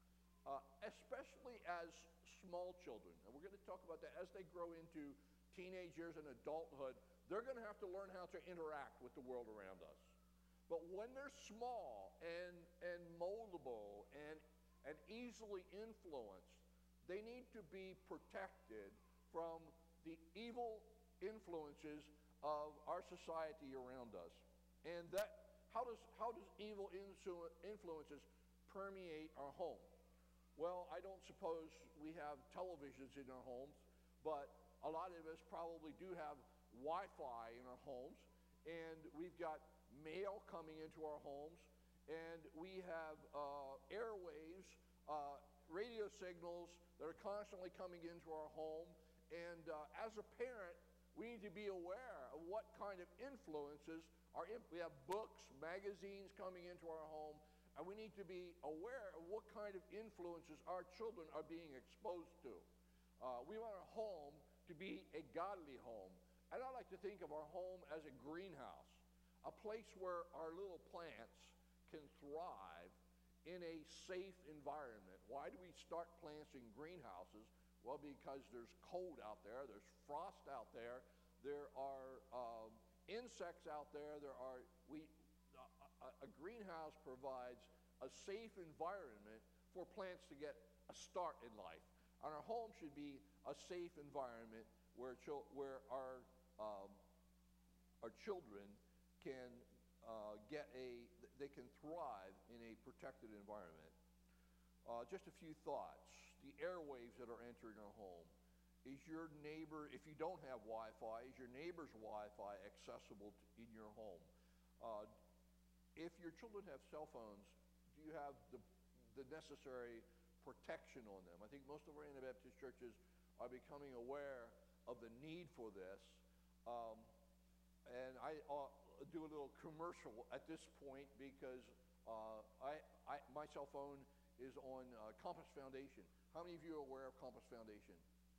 uh, especially as small children. And we're going to talk about that as they grow into teenage years and adulthood. They're going to have to learn how to interact with the world around us. But when they're small and, and moldable and, and easily influenced, they need to be protected from the evil influences of our society around us. And that, how does, how does evil influences permeate our home? Well, I don't suppose we have televisions in our homes, but a lot of us probably do have Wi-Fi in our homes, and we've got mail coming into our homes, and we have uh, airwaves, uh, radio signals that are constantly coming into our home. And uh, as a parent, we need to be aware of what kind of influences are in. We have books, magazines coming into our home, and we need to be aware of what kind of influences our children are being exposed to. Uh, we want our home to be a godly home. And I like to think of our home as a greenhouse, a place where our little plants can thrive in a safe environment. Why do we start plants in greenhouses? Well, because there's cold out there, there's frost out there, there are um, insects out there, there are, we, a, a greenhouse provides a safe environment for plants to get a start in life. And our home should be a safe environment where, chil- where our, um, our children can uh, get a, they can thrive in a protected environment. Uh, just a few thoughts. The airwaves that are entering our home. Is your neighbor, if you don't have Wi-Fi, is your neighbor's Wi-Fi accessible to, in your home? Uh, if your children have cell phones, do you have the, the necessary protection on them? I think most of our Anabaptist churches are becoming aware of the need for this. Um, and I uh, do a little commercial at this point because uh, I, I, my cell phone is on uh, Compass Foundation. How many of you are aware of Compass Foundation?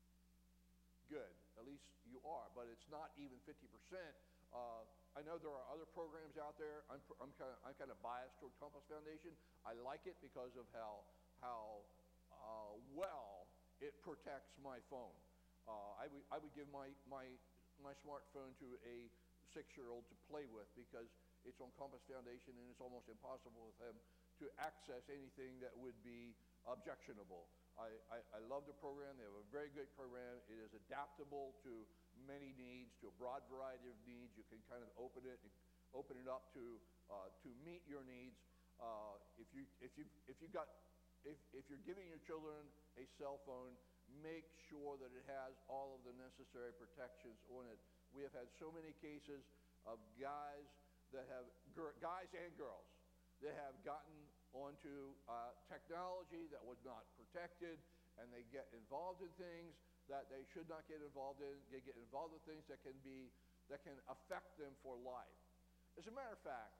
Good, at least you are, but it's not even fifty percent. Uh, I know there are other programs out there. I'm, I'm kind of I'm kind of biased toward Compass Foundation. I like it because of how how uh, well it protects my phone. Uh, I, would, I would give my, my, my smartphone to a six-year-old to play with because it's on Compass Foundation and it's almost impossible for them to access anything that would be objectionable. I, I, I love the program. They have a very good program. It is adaptable to many needs, to a broad variety of needs. You can kind of open it and open it up to uh, to meet your needs. Uh, if you if you if you got if if you're giving your children a cell phone, make sure that it has all of the necessary protections on it. We have had so many cases of guys that have guys and girls that have gotten onto uh, technology that was not protected, and they get involved in things that they should not get involved in. They get involved in things that can be that can affect them for life. As a matter of fact,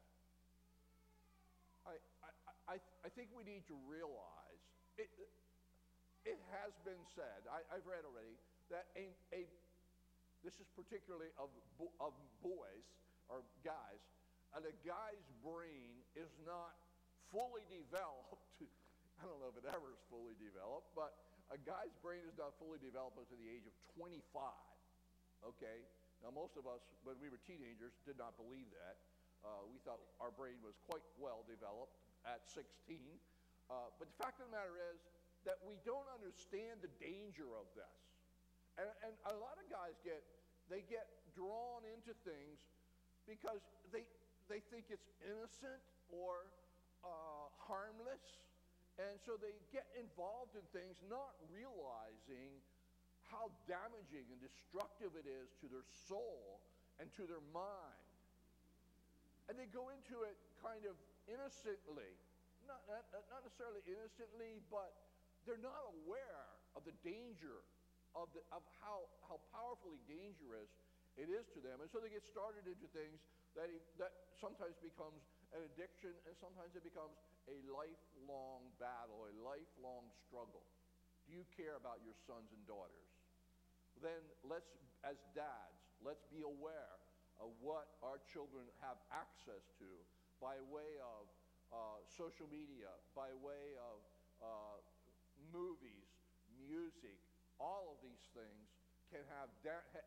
I I, I, I think we need to realize it. It has been said. I, I've read already that a, a this is particularly of of boys or guys, and a guy's brain is not fully developed. I don't know if it ever is fully developed, but a guy's brain is not fully developed until the age of twenty-five. Okay? Now, most of us, when we were teenagers, did not believe that. Uh, we thought our brain was quite well developed at sixteen. Uh, but the fact of the matter is that we don't understand the danger of this. And, and a lot of guys get, they get drawn into things because they, they think it's innocent or uh, harmless. And so they get involved in things not realizing how damaging and destructive it is to their soul and to their mind. And they go into it kind of innocently, not, not, not necessarily innocently, but they're not aware of the danger of, the, of how, how powerfully dangerous it is to them. And so they get started into things that, that sometimes becomes an addiction, and sometimes it becomes a lifelong battle, a lifelong struggle. Do you care about your sons and daughters? Then let's, as dads, let's be aware of what our children have access to by way of uh, social media, by way of uh, movies, music. All of these things can have da- ha-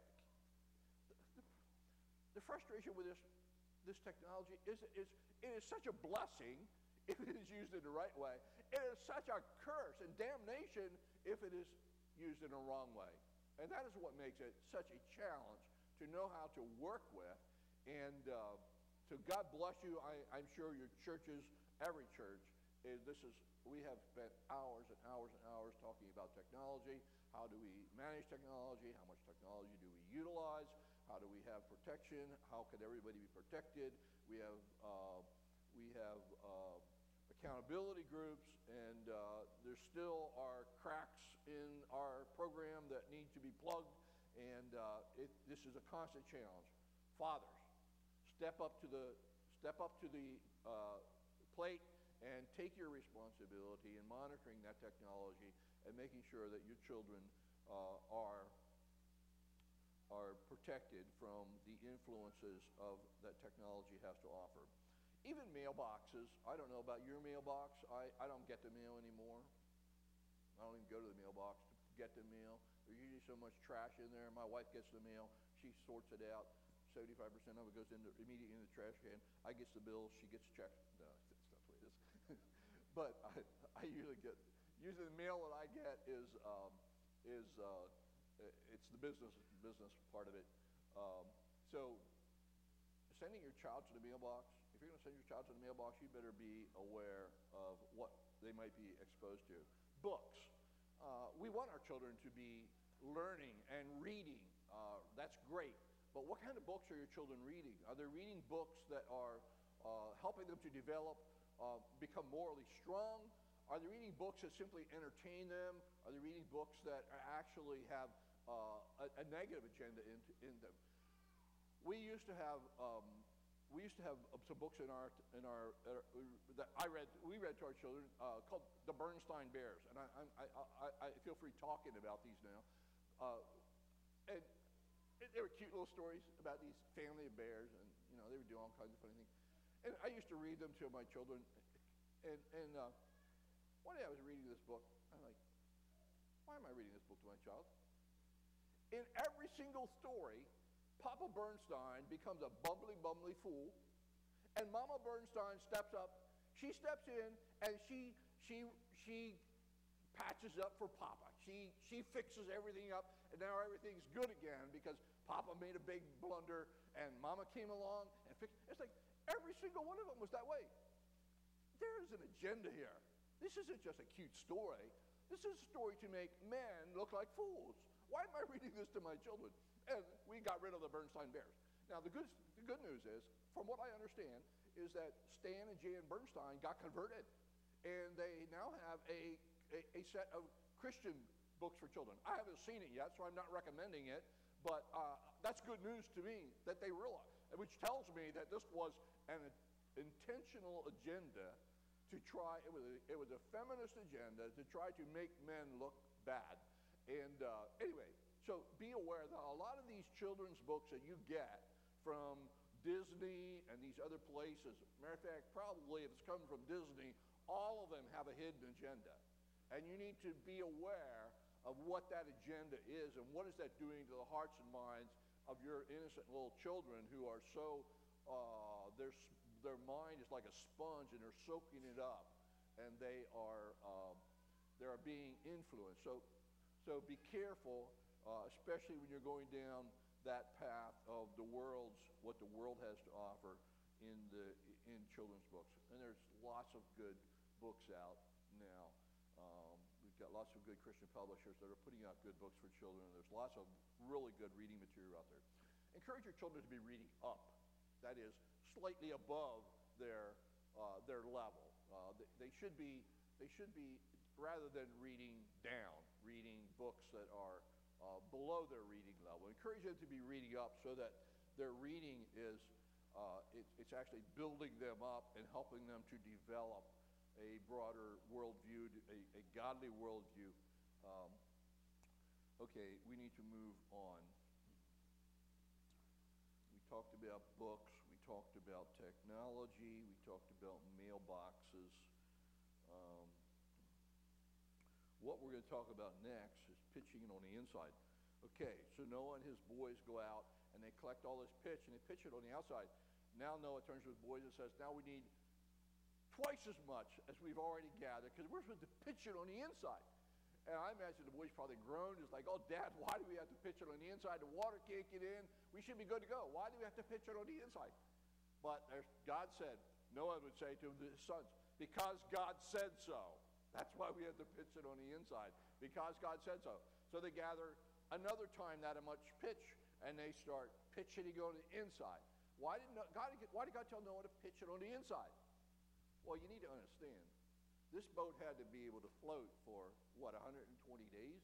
the, the frustration with this this technology is, is it is such a blessing if it is used in the right way. It is such a curse and damnation if it is used in a wrong way. And that is what makes it such a challenge to know how to work with. And uh, so God bless you. I, I'm sure your churches, every church, is, this is, we have spent hours and hours and hours talking about technology. How do we manage technology? How much technology do we utilize? How do we have protection? How can everybody be protected? We have uh, we have uh, accountability groups, and uh, there still are cracks in our program that need to be plugged, and uh, it, this is a constant challenge. Fathers, step up to the step up to the uh, plate and take your responsibility in monitoring that technology and making sure that your children uh, are are protected from the influences of that technology has to offer. Even mailboxes. I don't know about your mailbox. I, I don't get the mail anymore. I don't even go to the mailbox to get the mail. There's usually so much trash in there. My wife gets the mail. She sorts it out. seventy-five percent of it goes into, immediately in the trash can. I get the bills. She gets checks. No, that's not the way it is. But I, I usually get, usually the mail that I get is, um, is uh, it's the business business part of it. Um, so sending your child to the mailbox, if you're going to send your child to the mailbox, you better be aware of what they might be exposed to. Books. Uh, we want our children to be learning and reading. Uh, that's great. But what kind of books are your children reading? Are they reading books that are uh, helping them to develop, uh, become morally strong? Are they reading books that simply entertain them? Are they reading books that actually have uh, a, a negative agenda in, in them? We used to have um, we used to have some books in our in our uh, that I read we read to our children uh, called The Bernstein Bears, and I, I I I feel free talking about these now, uh, and they were cute little stories about these family of bears, and you know they were doing all kinds of funny things, and I used to read them to my children, and and uh, one day I was reading this book, I'm like, why why am I reading this book to my child? In every single story, Papa Bernstein becomes a bumbly, bumbly fool, and Mama Bernstein steps up. She steps in, and she she she patches up for Papa. She she fixes everything up, and now everything's good again because Papa made a big blunder, and Mama came along and fixed. It's like every single one of them was that way. There's an agenda here. This isn't just a cute story. This is a story to make men look like fools. Why am I reading this to my children? And we got rid of the Bernstein Bears. Now, the good, the good news is, from what I understand, is that Stan and Jan Bernstein got converted, and they now have a, a, a set of Christian books for children. I haven't seen it yet, so I'm not recommending it, but uh, that's good news to me that they realize, which tells me that this was an intentional agenda to try, it was a, it was a feminist agenda to try to make men look bad. And uh, anyway, so be aware that a lot of these children's books that you get from Disney and these other places, matter of fact, probably if it's coming from Disney, all of them have a hidden agenda. And you need to be aware of what that agenda is and what is that doing to the hearts and minds of your innocent little children who are so, uh, their, their mind is like a sponge and they're soaking it up and they are, uh, they are being influenced. So, so be careful, uh, especially when you're going down that path of the world's, what the world has to offer in the in children's books. And there's lots of good books out now. Um, we've got lots of good Christian publishers that are putting out good books for children. There's lots of really good reading material out there. Encourage your children to be reading up. That is, slightly above their uh, their level. Uh, they, they should be they should be rather than reading down, reading books that are uh, below their reading level. Encourage them to be reading up so that their reading is uh, it, it's actually building them up and helping them to develop a broader worldview, a, a godly worldview. Um, okay, we need to move on. We talked about books. We talked about technology. We talked about mailboxes. Um, what we're going to talk about next is pitching it on the inside. Okay, so Noah and his boys go out and they collect all this pitch and they pitch it on the outside. Now Noah turns to his boys and says, now we need twice as much as we've already gathered because we're supposed to pitch it on the inside. And I imagine the boys probably groaned. It's like, oh, Dad, why do we have to pitch it on the inside? The water can't get in. We should be good to go. Why do we have to pitch it on the inside? But as God said, Noah would say to his sons, because God said so. That's why we have to pitch it on the inside, because God said so. So they gather another time that much pitch, and they start pitching it on the inside. Why did God, why did God tell Noah to pitch it on the inside? Well, you need to understand, this boat had to be able to float for, what, one hundred twenty days?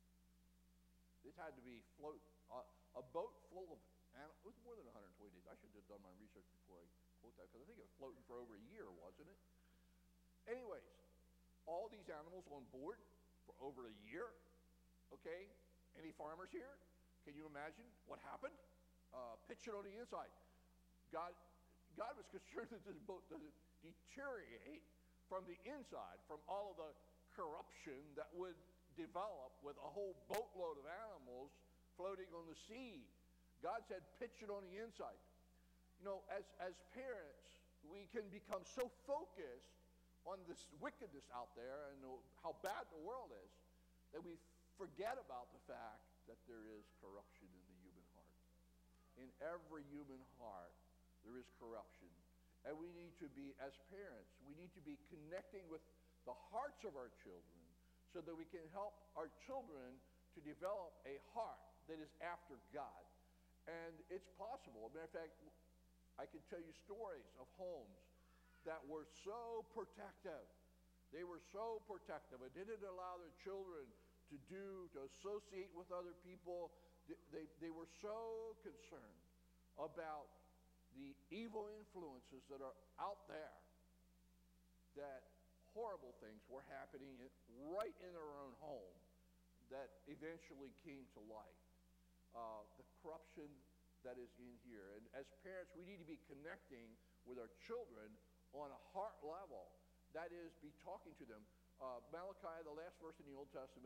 This had to be float, uh, a boat full of animals. It was more than one hundred twenty days. I should have done my research before I quote that, because I think it was floating for over a year, wasn't it? Anyways, all these animals on board for over a year, okay? Any farmers here? Can you imagine what happened? Uh, pitch it on the inside. God, God was concerned that this boat doesn't deteriorate from the inside, from all of the corruption that would develop with a whole boatload of animals floating on the sea. God said, pitch it on the inside. You know, as, as parents, we can become so focused on this wickedness out there and the, how bad the world is that we forget about the fact that there is corruption in the human heart. In every human heart, there is corruption. And we need to be, as parents, we need to be connecting with the hearts of our children so that we can help our children to develop a heart that is after God. And it's possible. As a matter of fact, I can tell you stories of homes that were so protective. They were so protective. It didn't allow their children to do, to associate with other people. They, they, they were so concerned about the evil influences that are out there that horrible things were happening in, right in their own home that eventually came to light. Uh, the corruption that is in here. And as parents, we need to be connecting with our children on a heart level. That is, be talking to them. Uh, Malachi, the last verse in the Old Testament,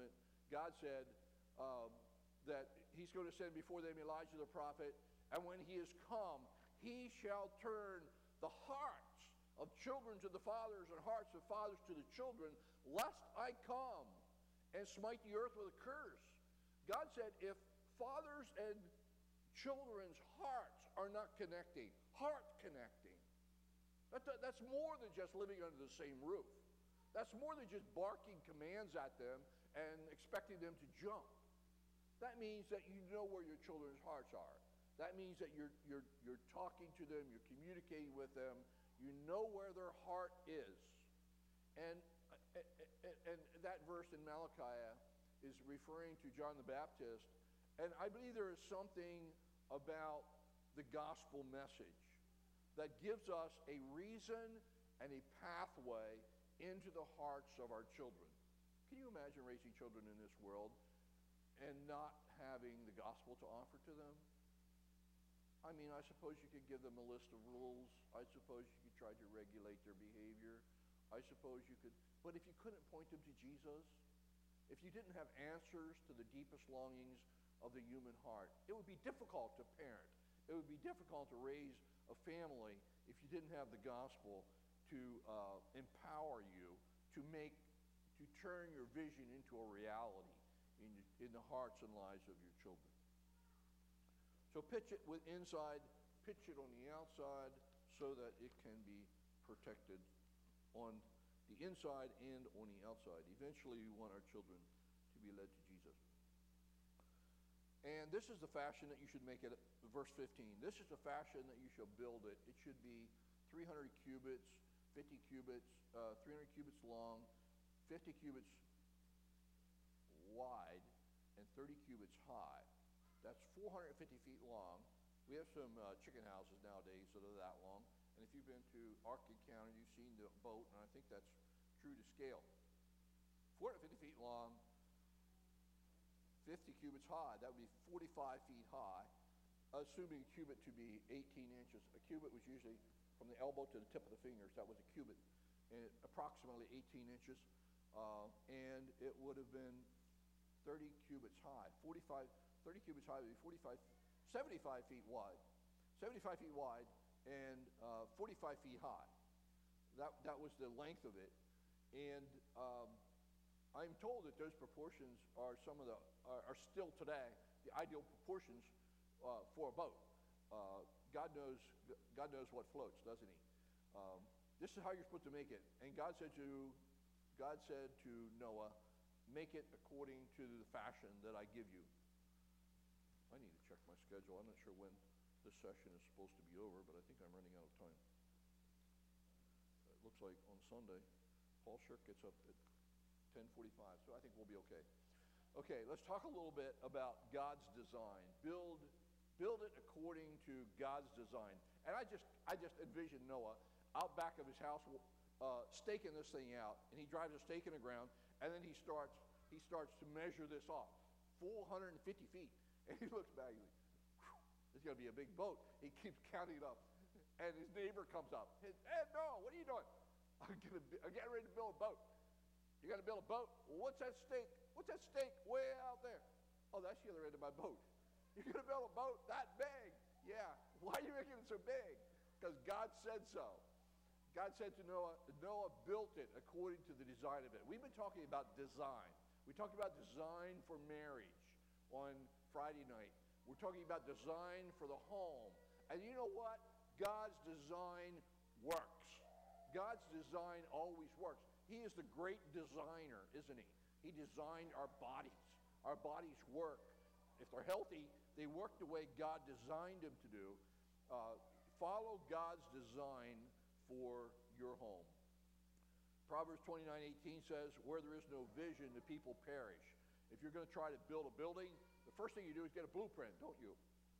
God said um, that he's going to send before them Elijah the prophet, and when he is come, he shall turn the hearts of children to the fathers and hearts of fathers to the children, lest I come and smite the earth with a curse. God said if fathers and children's hearts are not connecting, heart connecting, that, that, that's more than just living under the same roof. That's more than just barking commands at them and expecting them to jump. That means that you know where your children's hearts are. That means that you're, you're, you're talking to them, you're communicating with them, you know where their heart is. And, and, and that verse in Malachi is referring to John the Baptist. And I believe there is something about the gospel message that gives us a reason and a pathway into the hearts of our children. Can you imagine raising children in this world and not having the gospel to offer to them? I mean, I suppose you could give them a list of rules. I suppose you could try to regulate their behavior. I suppose you could, but if you couldn't point them to Jesus, if you didn't have answers to the deepest longings of the human heart, it would be difficult to parent. It would be difficult to raise a family if you didn't have the gospel to uh, empower you to make, to turn your vision into a reality in, in the hearts and lives of your children. So pitch it with inside, pitch it on the outside so that it can be protected on the inside and on the outside. Eventually, we want our children to be led to Jesus. And this is the fashion that you should make it, verse fifteen. This is the fashion that you shall build it. It should be three hundred cubits, fifty cubits, uh, three hundred cubits long, fifty cubits wide, and thirty cubits high. That's four hundred fifty feet long. We have some uh, chicken houses nowadays that are that long. And if you've been to Arctic County, you've seen the boat, and I think that's true to scale. four hundred fifty feet long, fifty cubits high. That would be forty-five feet high, assuming a cubit to be eighteen inches. A cubit was usually from the elbow to the tip of the fingers. That was a cubit, and approximately eighteen inches. Uh, and it would have been thirty cubits high, forty-five. thirty cubits high would be forty-five, seventy-five feet wide, seventy-five feet wide, and uh, forty-five feet high. That that was the length of it, and um, I'm told that those proportions are some of the are, are still today the ideal proportions uh, for a boat. Uh, God knows God knows what floats, doesn't He? Um, this is how you're supposed to make it. And God said to God said to Noah, "Make it according to the fashion that I give you." I need to check my schedule. I'm not sure when this session is supposed to be over, but I think I'm running out of time. It looks like on Sunday, Paul Shirk gets up at ten forty-five, so I think we'll be okay. Okay, let's talk a little bit about God's design. Build, build it according to God's design. And I just, I just envision Noah out back of his house, uh, staking this thing out, and he drives a stake in the ground, and then he starts, he starts to measure this off, four hundred fifty feet. And he looks back, he's like, "This is going to be a big boat." He keeps counting it up. And his neighbor comes up. Hey, no, what are you doing? I'm, gonna be, I'm getting ready to build a boat. You're going to build a boat? Well, what's that stake? What's that stake way out there? Oh, that's the other end of my boat. You're going to build a boat that big? Yeah. Why are you making it so big? Because God said so. God said to Noah, Noah built it according to the design of it. We've been talking about design. We talked about design for marriage on Friday night. We're talking about design for the home. And you know what? God's design works. God's design always works. He is the great designer, isn't he? He designed our bodies. Our bodies work. If they're healthy, they work the way God designed them to do. Uh, follow God's design for your home. Proverbs twenty-nine eighteen says, "Where there is no vision, the people perish." If you're going to try to build a building, the first thing you do is get a blueprint, don't you?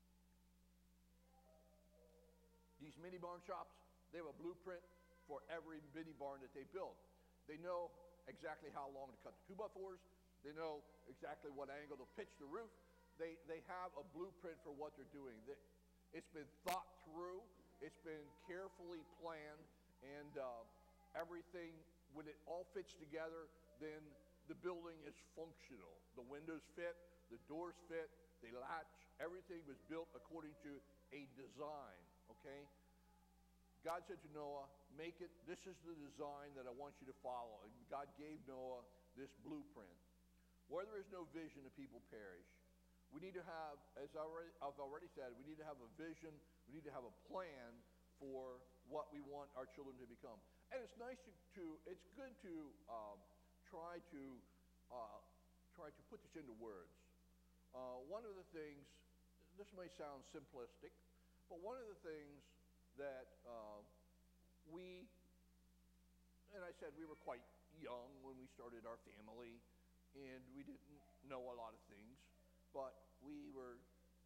These mini barn shops, they have a blueprint for every mini barn that they build. They know exactly how long to cut the two by fours. They know exactly what angle to pitch the roof. They, they have a blueprint for what they're doing. They, it's been thought through. It's been carefully planned. And uh, everything, when it all fits together, then the building is functional. The windows fit, the doors fit, they latch. Everything was built according to a design, okay? God said to Noah, make it, this is the design that I want you to follow. And God gave Noah this blueprint. Where there is no vision, the people perish. We need to have, as I already, I've already said, we need to have a vision, we need to have a plan for what we want our children to become. And it's nice to, to it's good to um, try to uh, try to put this into words. Uh, one of the things, this may sound simplistic, but one of the things that uh, we, and I said we were quite young when we started our family, and we didn't know a lot of things, but we were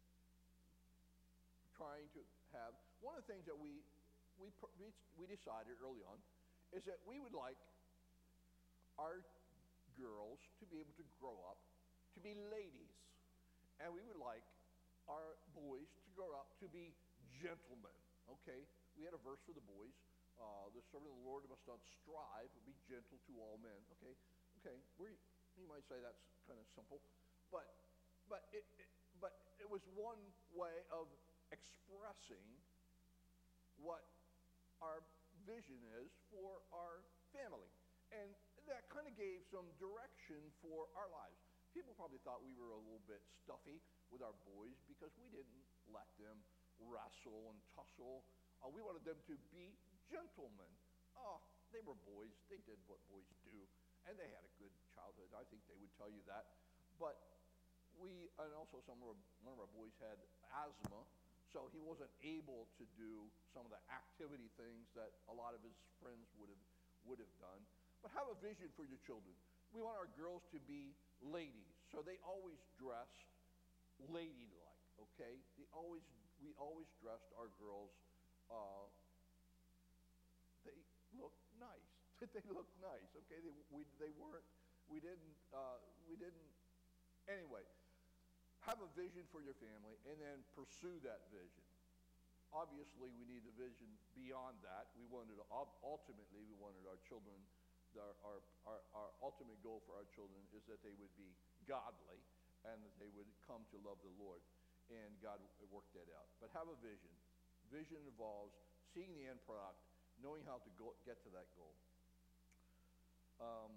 trying to have, one of the things that we, we, we decided early on is that we would like our girls to be able to grow up to be ladies, and we would like our boys to grow up to be gentlemen, okay? We had a verse for the boys, uh, the servant of the Lord must not strive, but be gentle to all men, okay? Okay, we, you might say that's kind of simple, but, but, it, it, but it was one way of expressing what our vision is for our family. And that kind of gave some direction for our lives. People probably thought we were a little bit stuffy with our boys because we didn't let them wrestle and tussle. Uh, we wanted them to be gentlemen. Oh, they were boys. They did what boys do. And they had a good childhood. I think they would tell you that. But we, and also some of our, one of our boys had asthma, so he wasn't able to do some of the activity things that a lot of his friends would have would have done. But have a vision for your children. We want our girls to be ladies, so they always dressed ladylike, okay? They always, we always dressed our girls, uh, they looked nice. They looked nice, okay? They, we, they weren't, we didn't, uh, we didn't, anyway. Have a vision for your family and then pursue that vision. Obviously, we need a vision beyond that. We wanted, ultimately, we wanted our children, our, our, our, our ultimate goal for our children is that they would be godly and that they would come to love the Lord. And God worked that out. But have a vision. Vision involves seeing the end product, knowing how to go, get to that goal. Um,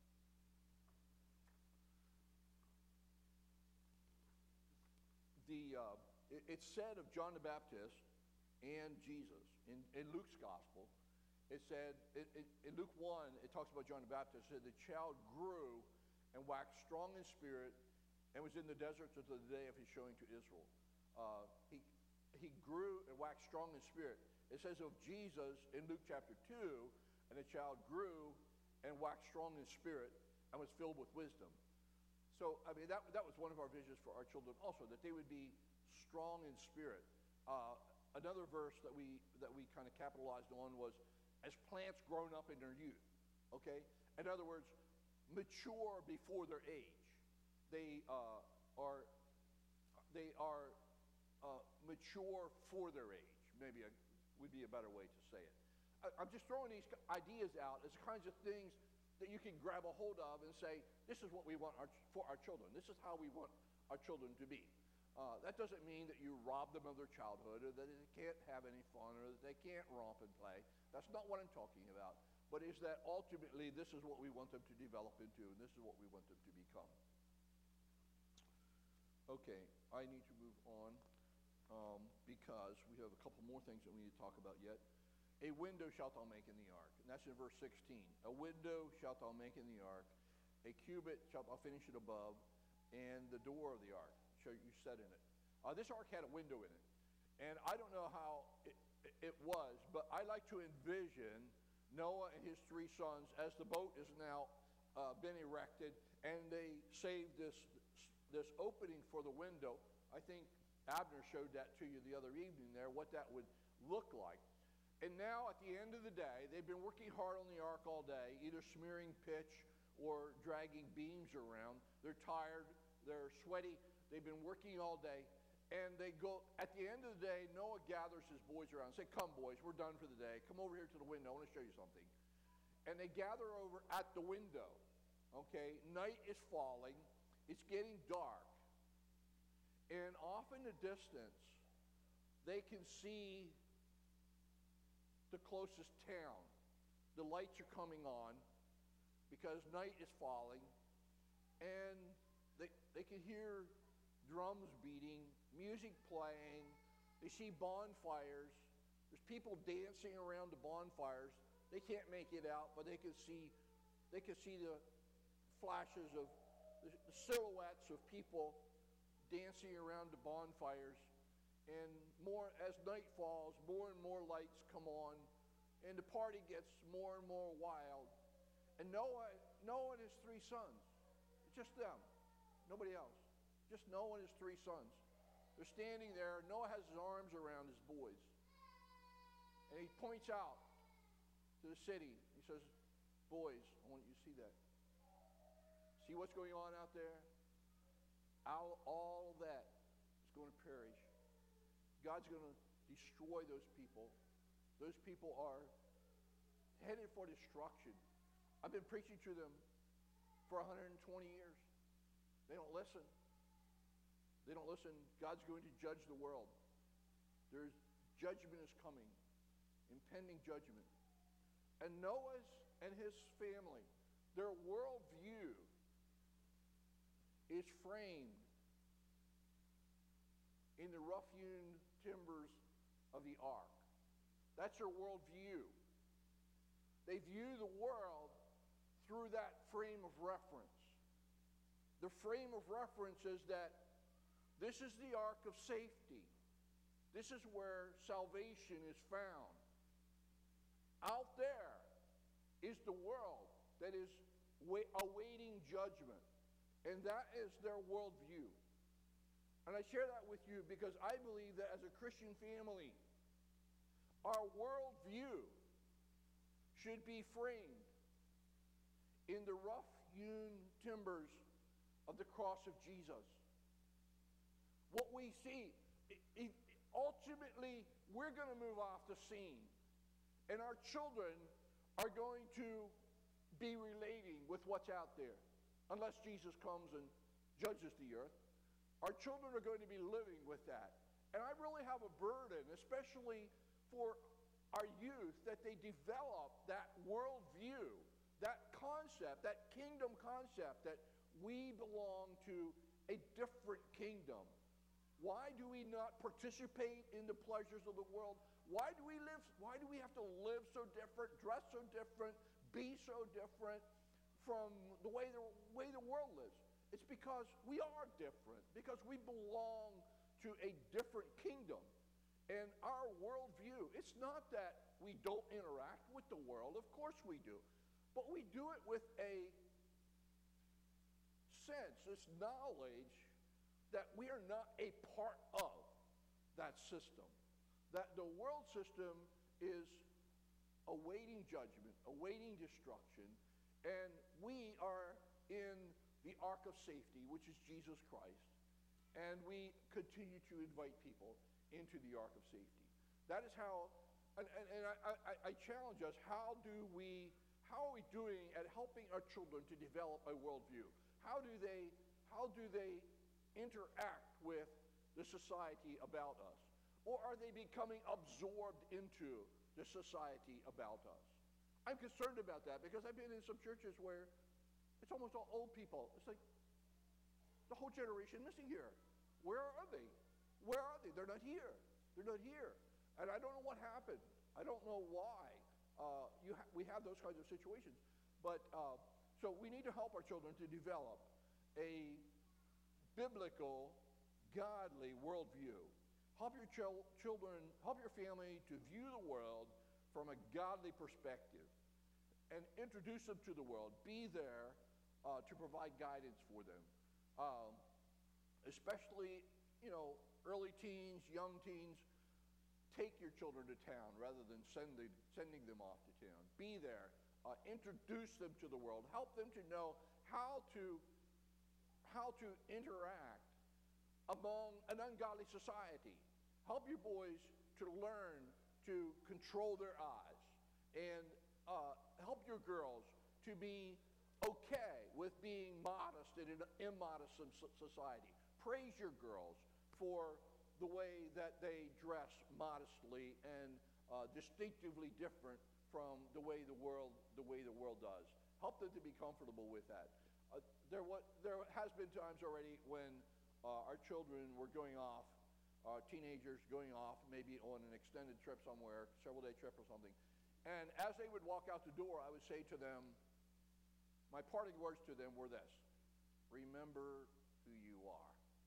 The, uh, it, it's said of John the Baptist and Jesus in, in Luke's gospel. It said, it, it, in Luke one, it talks about John the Baptist. It said the child grew and waxed strong in spirit and was in the desert until the day of his showing to Israel. Uh, he, he grew and waxed strong in spirit. It says of Jesus in Luke chapter two, and the child grew and waxed strong in spirit and was filled with wisdom. So, I mean, that, that was one of our visions for our children also, that they would be strong in spirit. Uh, another verse that we, that we kind of capitalized on was, as plants grown up in their youth, okay? In other words, mature before their age. They uh, are, they are uh, mature for their age, maybe a, would be a better way to say it. I, I'm just throwing these ideas out as kinds of things that you can grab a hold of and say, this is what we want our, for our children. This is how we want our children to be. Uh, that doesn't mean that you rob them of their childhood or that they can't have any fun or that they can't romp and play. That's not what I'm talking about. But is that ultimately this is what we want them to develop into and this is what we want them to become. Okay, I need to move on um, because we have a couple more things that we need to talk about yet. A window shalt thou make in the ark. And that's in verse sixteen. A window shalt thou make in the ark. A cubit shalt thou finish it above. And the door of the ark shall you set in it. Uh, this ark had a window in it. And I don't know how it, it was, but I like to envision Noah and his three sons as the boat is now uh, been erected. And they saved this, this opening for the window. I think Abner showed that to you the other evening there, what that would look like. And now at the end of the day, they've been working hard on the ark all day, either smearing pitch or dragging beams around. They're tired, they're sweaty, they've been working all day. And they go, at the end of the day, Noah gathers his boys around and say, come boys, we're done for the day. Come over here to the window, I want to show you something. And they gather over at the window. Okay, night is falling. It's getting dark. And off in the distance, they can see the closest town. The lights are coming on because night is falling. And they, they can hear drums beating, music playing. They see bonfires. There's people dancing around the bonfires. They can't make it out, but they can see, they can see the flashes of the, the silhouettes of people dancing around the bonfires. And more as night falls, more and more lights come on, and the party gets more and more wild. And Noah, Noah and his three sons, it's just them, nobody else. Just Noah and his three sons. They're standing there. Noah has his arms around his boys. And he points out to the city. He says, boys, I want you to see that. See what's going on out there? All, all that is going to perish. God's going to destroy those people. Those people are headed for destruction. I've been preaching to them for one hundred twenty years. They don't listen. They don't listen. God's going to judge the world. There's judgment is coming, impending judgment. And Noah's and his family, their worldview is framed in the rough-hewn timbers of the ark. That's their worldview. They view the world through that frame of reference. The frame of reference is that this is the ark of safety. This is where salvation is found. Out there is the world that is awaiting judgment. And that is their worldview. And I share that with you because I believe that as a Christian family, our worldview should be framed in the rough-hewn timbers of the cross of Jesus. What we see, it, it, ultimately, we're going to move off the scene. And our children are going to be relating with what's out there. Unless Jesus comes and judges the earth. Our children are going to be living with that. And I really have a burden, especially for our youth, that they develop that worldview, that concept, that kingdom concept, that we belong to a different kingdom. Why do we not participate in the pleasures of the world? Why do we live, why do we have to live so different, dress so different, be so different from the way the way the world lives? It's because we are different, because we belong to a different kingdom. And our worldview, it's not that we don't interact with the world, of course we do, but we do it with a sense, this knowledge that we are not a part of that system, that the world system is awaiting judgment, awaiting destruction, and we are in the ark of safety, which is Jesus Christ, and we continue to invite people into the ark of safety. That is how, and, and, and I, I, I challenge us, how do we, how are we doing at helping our children to develop a worldview? How do they, how do they interact with the society about us? Or are they becoming absorbed into the society about us? I'm concerned about that because I've been in some churches where it's almost all old people. It's like the whole generation missing here. Where are they? Where are they? They're not here. They're not here. And I don't know what happened. I don't know why. Uh, you ha- we have those kinds of situations. But uh, so we need to help our children to develop a biblical, godly worldview. Help your chil- children, help your family to view the world from a godly perspective and introduce them to the world. Be there uh, to provide guidance for them. Um, especially, you know, early teens, young teens, take your children to town rather than sending, sending them off to town. Be there. Uh, introduce them to the world. Help them to know how to, how to interact among an ungodly society. Help your boys to learn to control their eyes, and uh, help your girls to be okay with being modest in an immodest society. Praise your girls for the way that they dress modestly and uh, distinctively different from the way the world the way the world does. Help them to be comfortable with that. Uh, there, what, there has been times already when uh, our children were going off, uh, teenagers going off, maybe on an extended trip somewhere, several day trip or something. And as they would walk out the door, I would say to them, my parting words to them were this: remember who you are.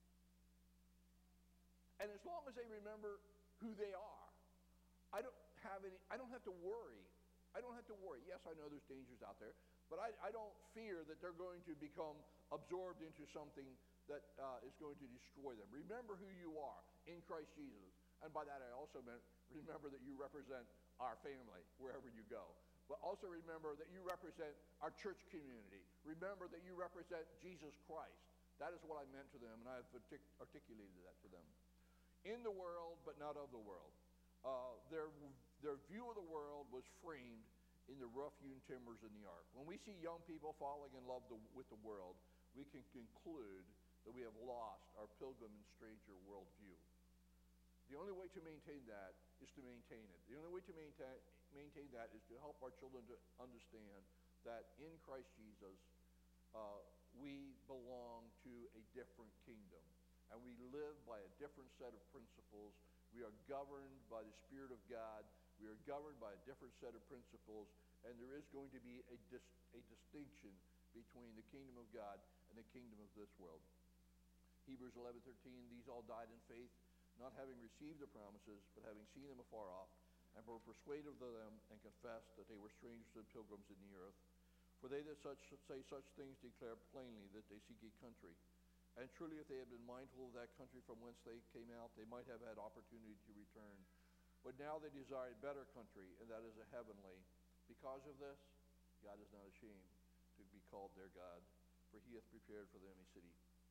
And as long as they remember who they are, I don't have any, I don't have to worry. I don't have to worry. Yes, I know there's dangers out there, but I, I don't fear that they're going to become absorbed into something that uh, is going to destroy them. Remember who you are in Christ Jesus. And by that I also meant remember that you represent our family wherever you go. But also remember that you represent our church community. Remember that you represent Jesus Christ. That is what I meant to them, and I have articulated that to them. In the world, but not of the world. Uh, their, their view of the world was framed in the rough-hewn timbers in the ark. When we see young people falling in love the, with the world, we can conclude that we have lost our pilgrim and stranger worldview. The only way to maintain that is to maintain it. The only way to maintain, maintain that is to help our children to understand that in Christ Jesus, uh, we belong to a different kingdom. And we live by a different set of principles. We are governed by the Spirit of God. We are governed by a different set of principles. And there is going to be a, dis a distinction between the kingdom of God and the kingdom of this world. Hebrews eleven thirteen, these all died in faith, not having received the promises, but having seen them afar off, and were persuaded of them, and confessed that they were strangers and pilgrims in the earth. For they that such say such things declare plainly that they seek a country. And truly, if they had been mindful of that country from whence they came out, they might have had opportunity to return. But now they desire a better country, and that is a heavenly. Because of this, God is not ashamed to be called their God, for he hath prepared for them a city.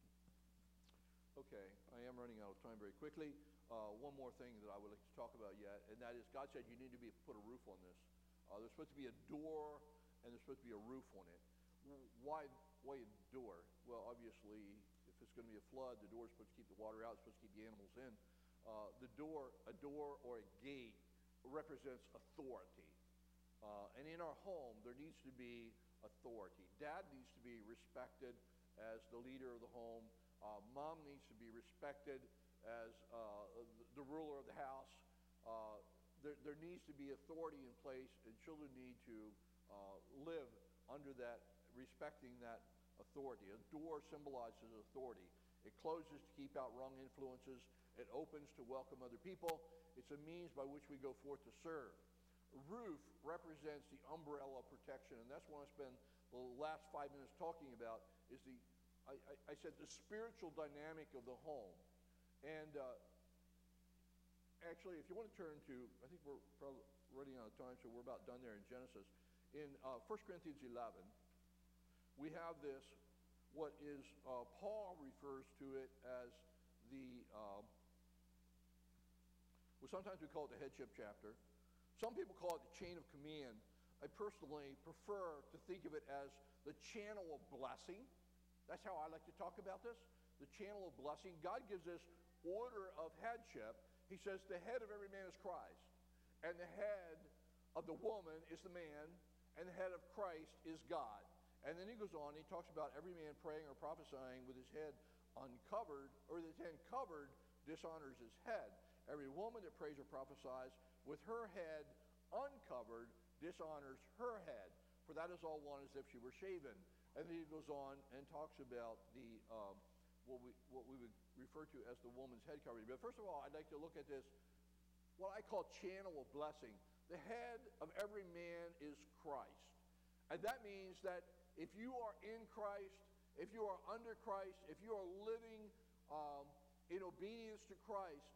Okay, I am running out of time very quickly. Uh, one more thing that I would like to talk about yet, and that is God said you need to be put a roof on this. Uh, there's supposed to be a door, and there's supposed to be a roof on it. Why, why a door? Well, obviously, if it's going to be a flood, the door is supposed to keep the water out, it's supposed to keep the animals in. Uh, the door, a door or a gate represents authority. Uh, and in our home, there needs to be authority. Dad needs to be respected as the leader of the home. Uh, mom needs to be respected as uh, the, the ruler of the house. Uh, there, there needs to be authority in place, and children need to uh, live under that, respecting that authority. A door symbolizes authority. It closes to keep out wrong influences. It opens to welcome other people. It's a means by which we go forth to serve. A roof represents the umbrella of protection, and that's what I spend the last five minutes talking about, is the I, I, I said the spiritual dynamic of the home. And uh, actually, if you want to turn to, I think we're probably running out of time, so we're about done there in Genesis. In uh, First Corinthians eleven, we have this, what is, uh, Paul refers to it as the, uh, well, sometimes we call it the headship chapter. Some people call it the chain of command. I personally prefer to think of it as the channel of blessing. That's how I like to talk about this, the channel of blessing. God gives this order of headship. He says the head of every man is Christ, and the head of the woman is the man, and the head of Christ is God. And then he goes on, he talks about every man praying or prophesying with his head uncovered, or his head covered dishonors his head. Every woman that prays or prophesies with her head uncovered dishonors her head, for that is all one as if she were shaven. And then he goes on and talks about the um, what we what we would refer to as the woman's head covering. But first of all, I'd like to look at this, what I call channel of blessing. The head of every man is Christ. And that means that if you are in Christ, if you are under Christ, if you are living um, in obedience to Christ,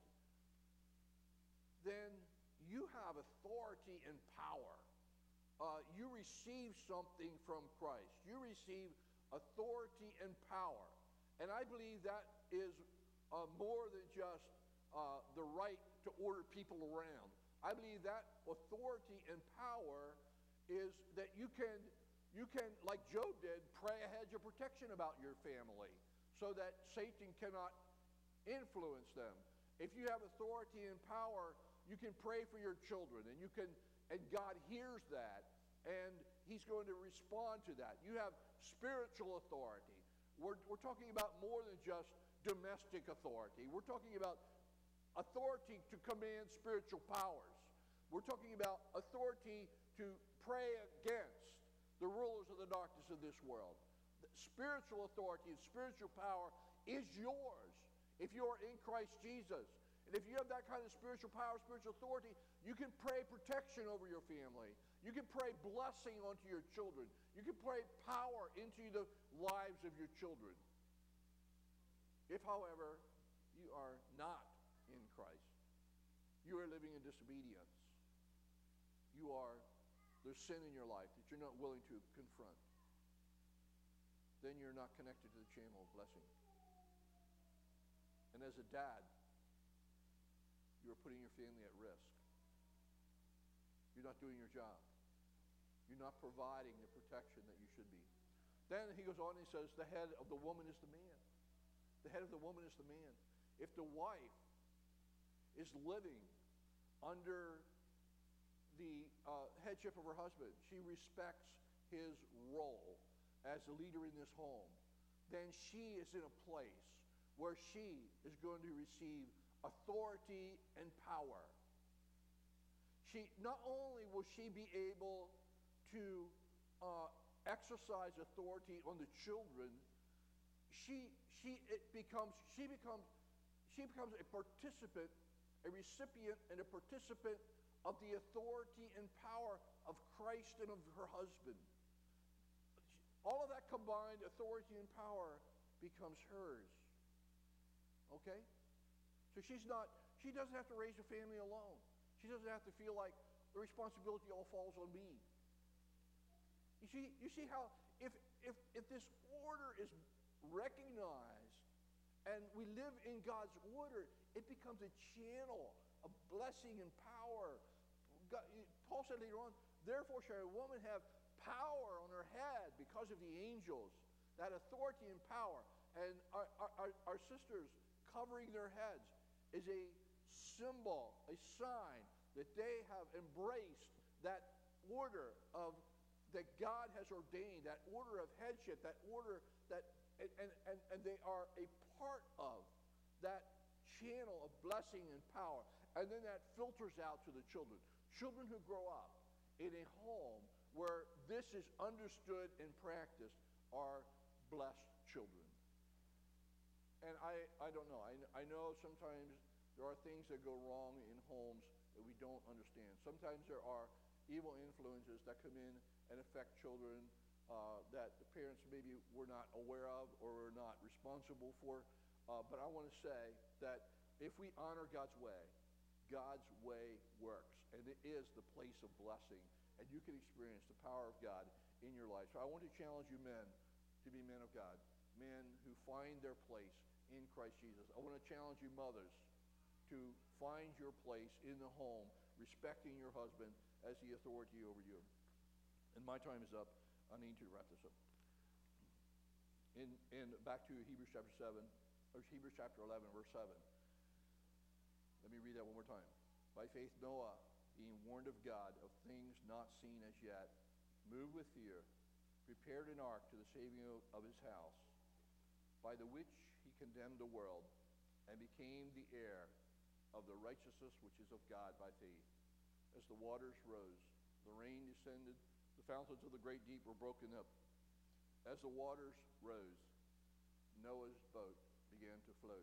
then you have authority and power. Uh, you receive something from Christ. You receive authority and power. And I believe that is uh, more than just uh, the right to order people around. I believe that authority and power is that you can You can, like Job did, pray a hedge of protection about your family so that Satan cannot influence them. If you have authority and power, you can pray for your children, and you can, and God hears that, and He's going to respond to that. You have spiritual authority. We're, we're talking about more than just domestic authority. We're talking about authority to command spiritual powers. We're talking about authority to pray against the rulers of the darkness of this world. The spiritual authority and spiritual power is yours if you're in Christ Jesus. And if you have that kind of spiritual power, spiritual authority, you can pray protection over your family. You can pray blessing onto your children. You can pray power into the lives of your children. If, however, you are not in Christ, you are living in disobedience. You are, there's sin in your life that you're not willing to confront. Then you're not connected to the channel of blessing. And as a dad, you are putting your family at risk. You're not doing your job. You're not providing the protection that you should be. Then he goes on and he says, the head of the woman is the man. The head of the woman is the man. If the wife is living under the uh, headship of her husband, she respects his role as a leader in this home, then she is in a place where she is going to receive authority and power. She, not only will she be able to uh, exercise authority on the children, she, she, it becomes, she becomes, she becomes a participant, a recipient and a participant of the authority and power of Christ and of her husband. All of that combined authority and power becomes hers. Okay? So she's not, she doesn't have to raise a family alone. She doesn't have to feel like the responsibility all falls on me. You see, you see how if, if, if this order is recognized and we live in God's order, it becomes a channel of blessing and power. God, Paul said later on, therefore shall a woman have power on her head because of the angels, that authority and power. And our, our, our sisters covering their heads is a symbol, a sign that they have embraced that order of that God has ordained, that order of headship, that order that, and, and, and, and they are a part of that channel of blessing and power. And then that filters out to the children. Children who grow up in a home where this is understood and practiced are blessed children. And I, I don't know. I, I know sometimes there are things that go wrong in homes that we don't understand. Sometimes there are evil influences that come in and affect children uh, that the parents maybe were not aware of or were not responsible for. Uh, but I want to say that if we honor God's way, God's way works. And it is the place of blessing. And you can experience the power of God in your life. So I want to challenge you men to be men of God. Men who find their place in Christ Jesus. I want to challenge you mothers to find your place in the home, respecting your husband as the authority over you. And my time is up. I need to wrap this up. In, in back to Hebrews chapter seven, or Hebrews chapter eleven, verse seven. Let me read that one more time. By faith Noah, being warned of God of things not seen as yet, moved with fear, prepared an ark to the saving of, of his house, by the which he condemned the world, and became the heir of the righteousness which is of God by faith. As the waters rose, the rain descended, the fountains of the great deep were broken up. As the waters rose, Noah's boat began to float.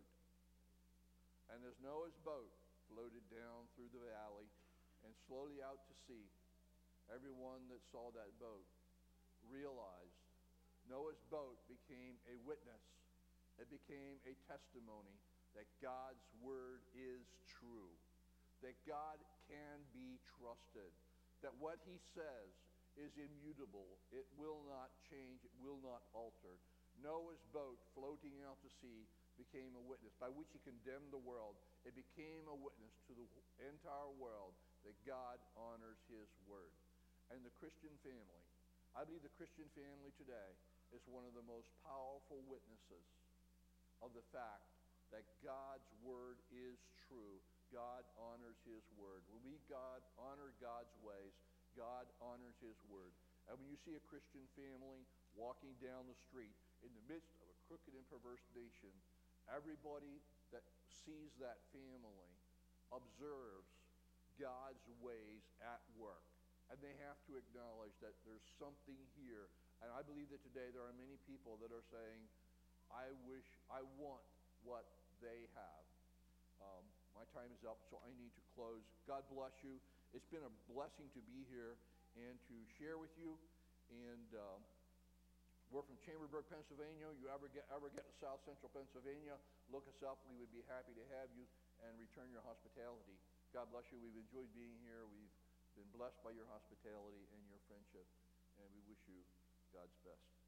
And as Noah's boat floated down through the valley and slowly out to sea, everyone that saw that boat realized Noah's boat became a witness. It became a testimony that God's word is true, that God can be trusted, that what he says is immutable. It will not change. It will not alter. Noah's boat floating out to sea became a witness by which he condemned the world. It became a witness to the entire world that God honors his word. And the Christian family, I believe the Christian family today is one of the most powerful witnesses of the fact that God's word is true. God honors his word. When we God honor God's ways, God honors his word. And when you see a Christian family walking down the street in the midst of a crooked and perverse nation, everybody that sees that family observes God's ways at work. And they have to acknowledge that there's something here. And I believe that today there are many people that are saying, I wish, I want what they have. Um, my time is up, so I need to close. God bless you. It's been a blessing to be here and to share with you. And um, we're from Chambersburg, Pennsylvania. You ever get ever get to South Central Pennsylvania, look us up. We would be happy to have you and return your hospitality. God bless you. We've enjoyed being here. We've been blessed by your hospitality and your friendship, and we wish you God's best.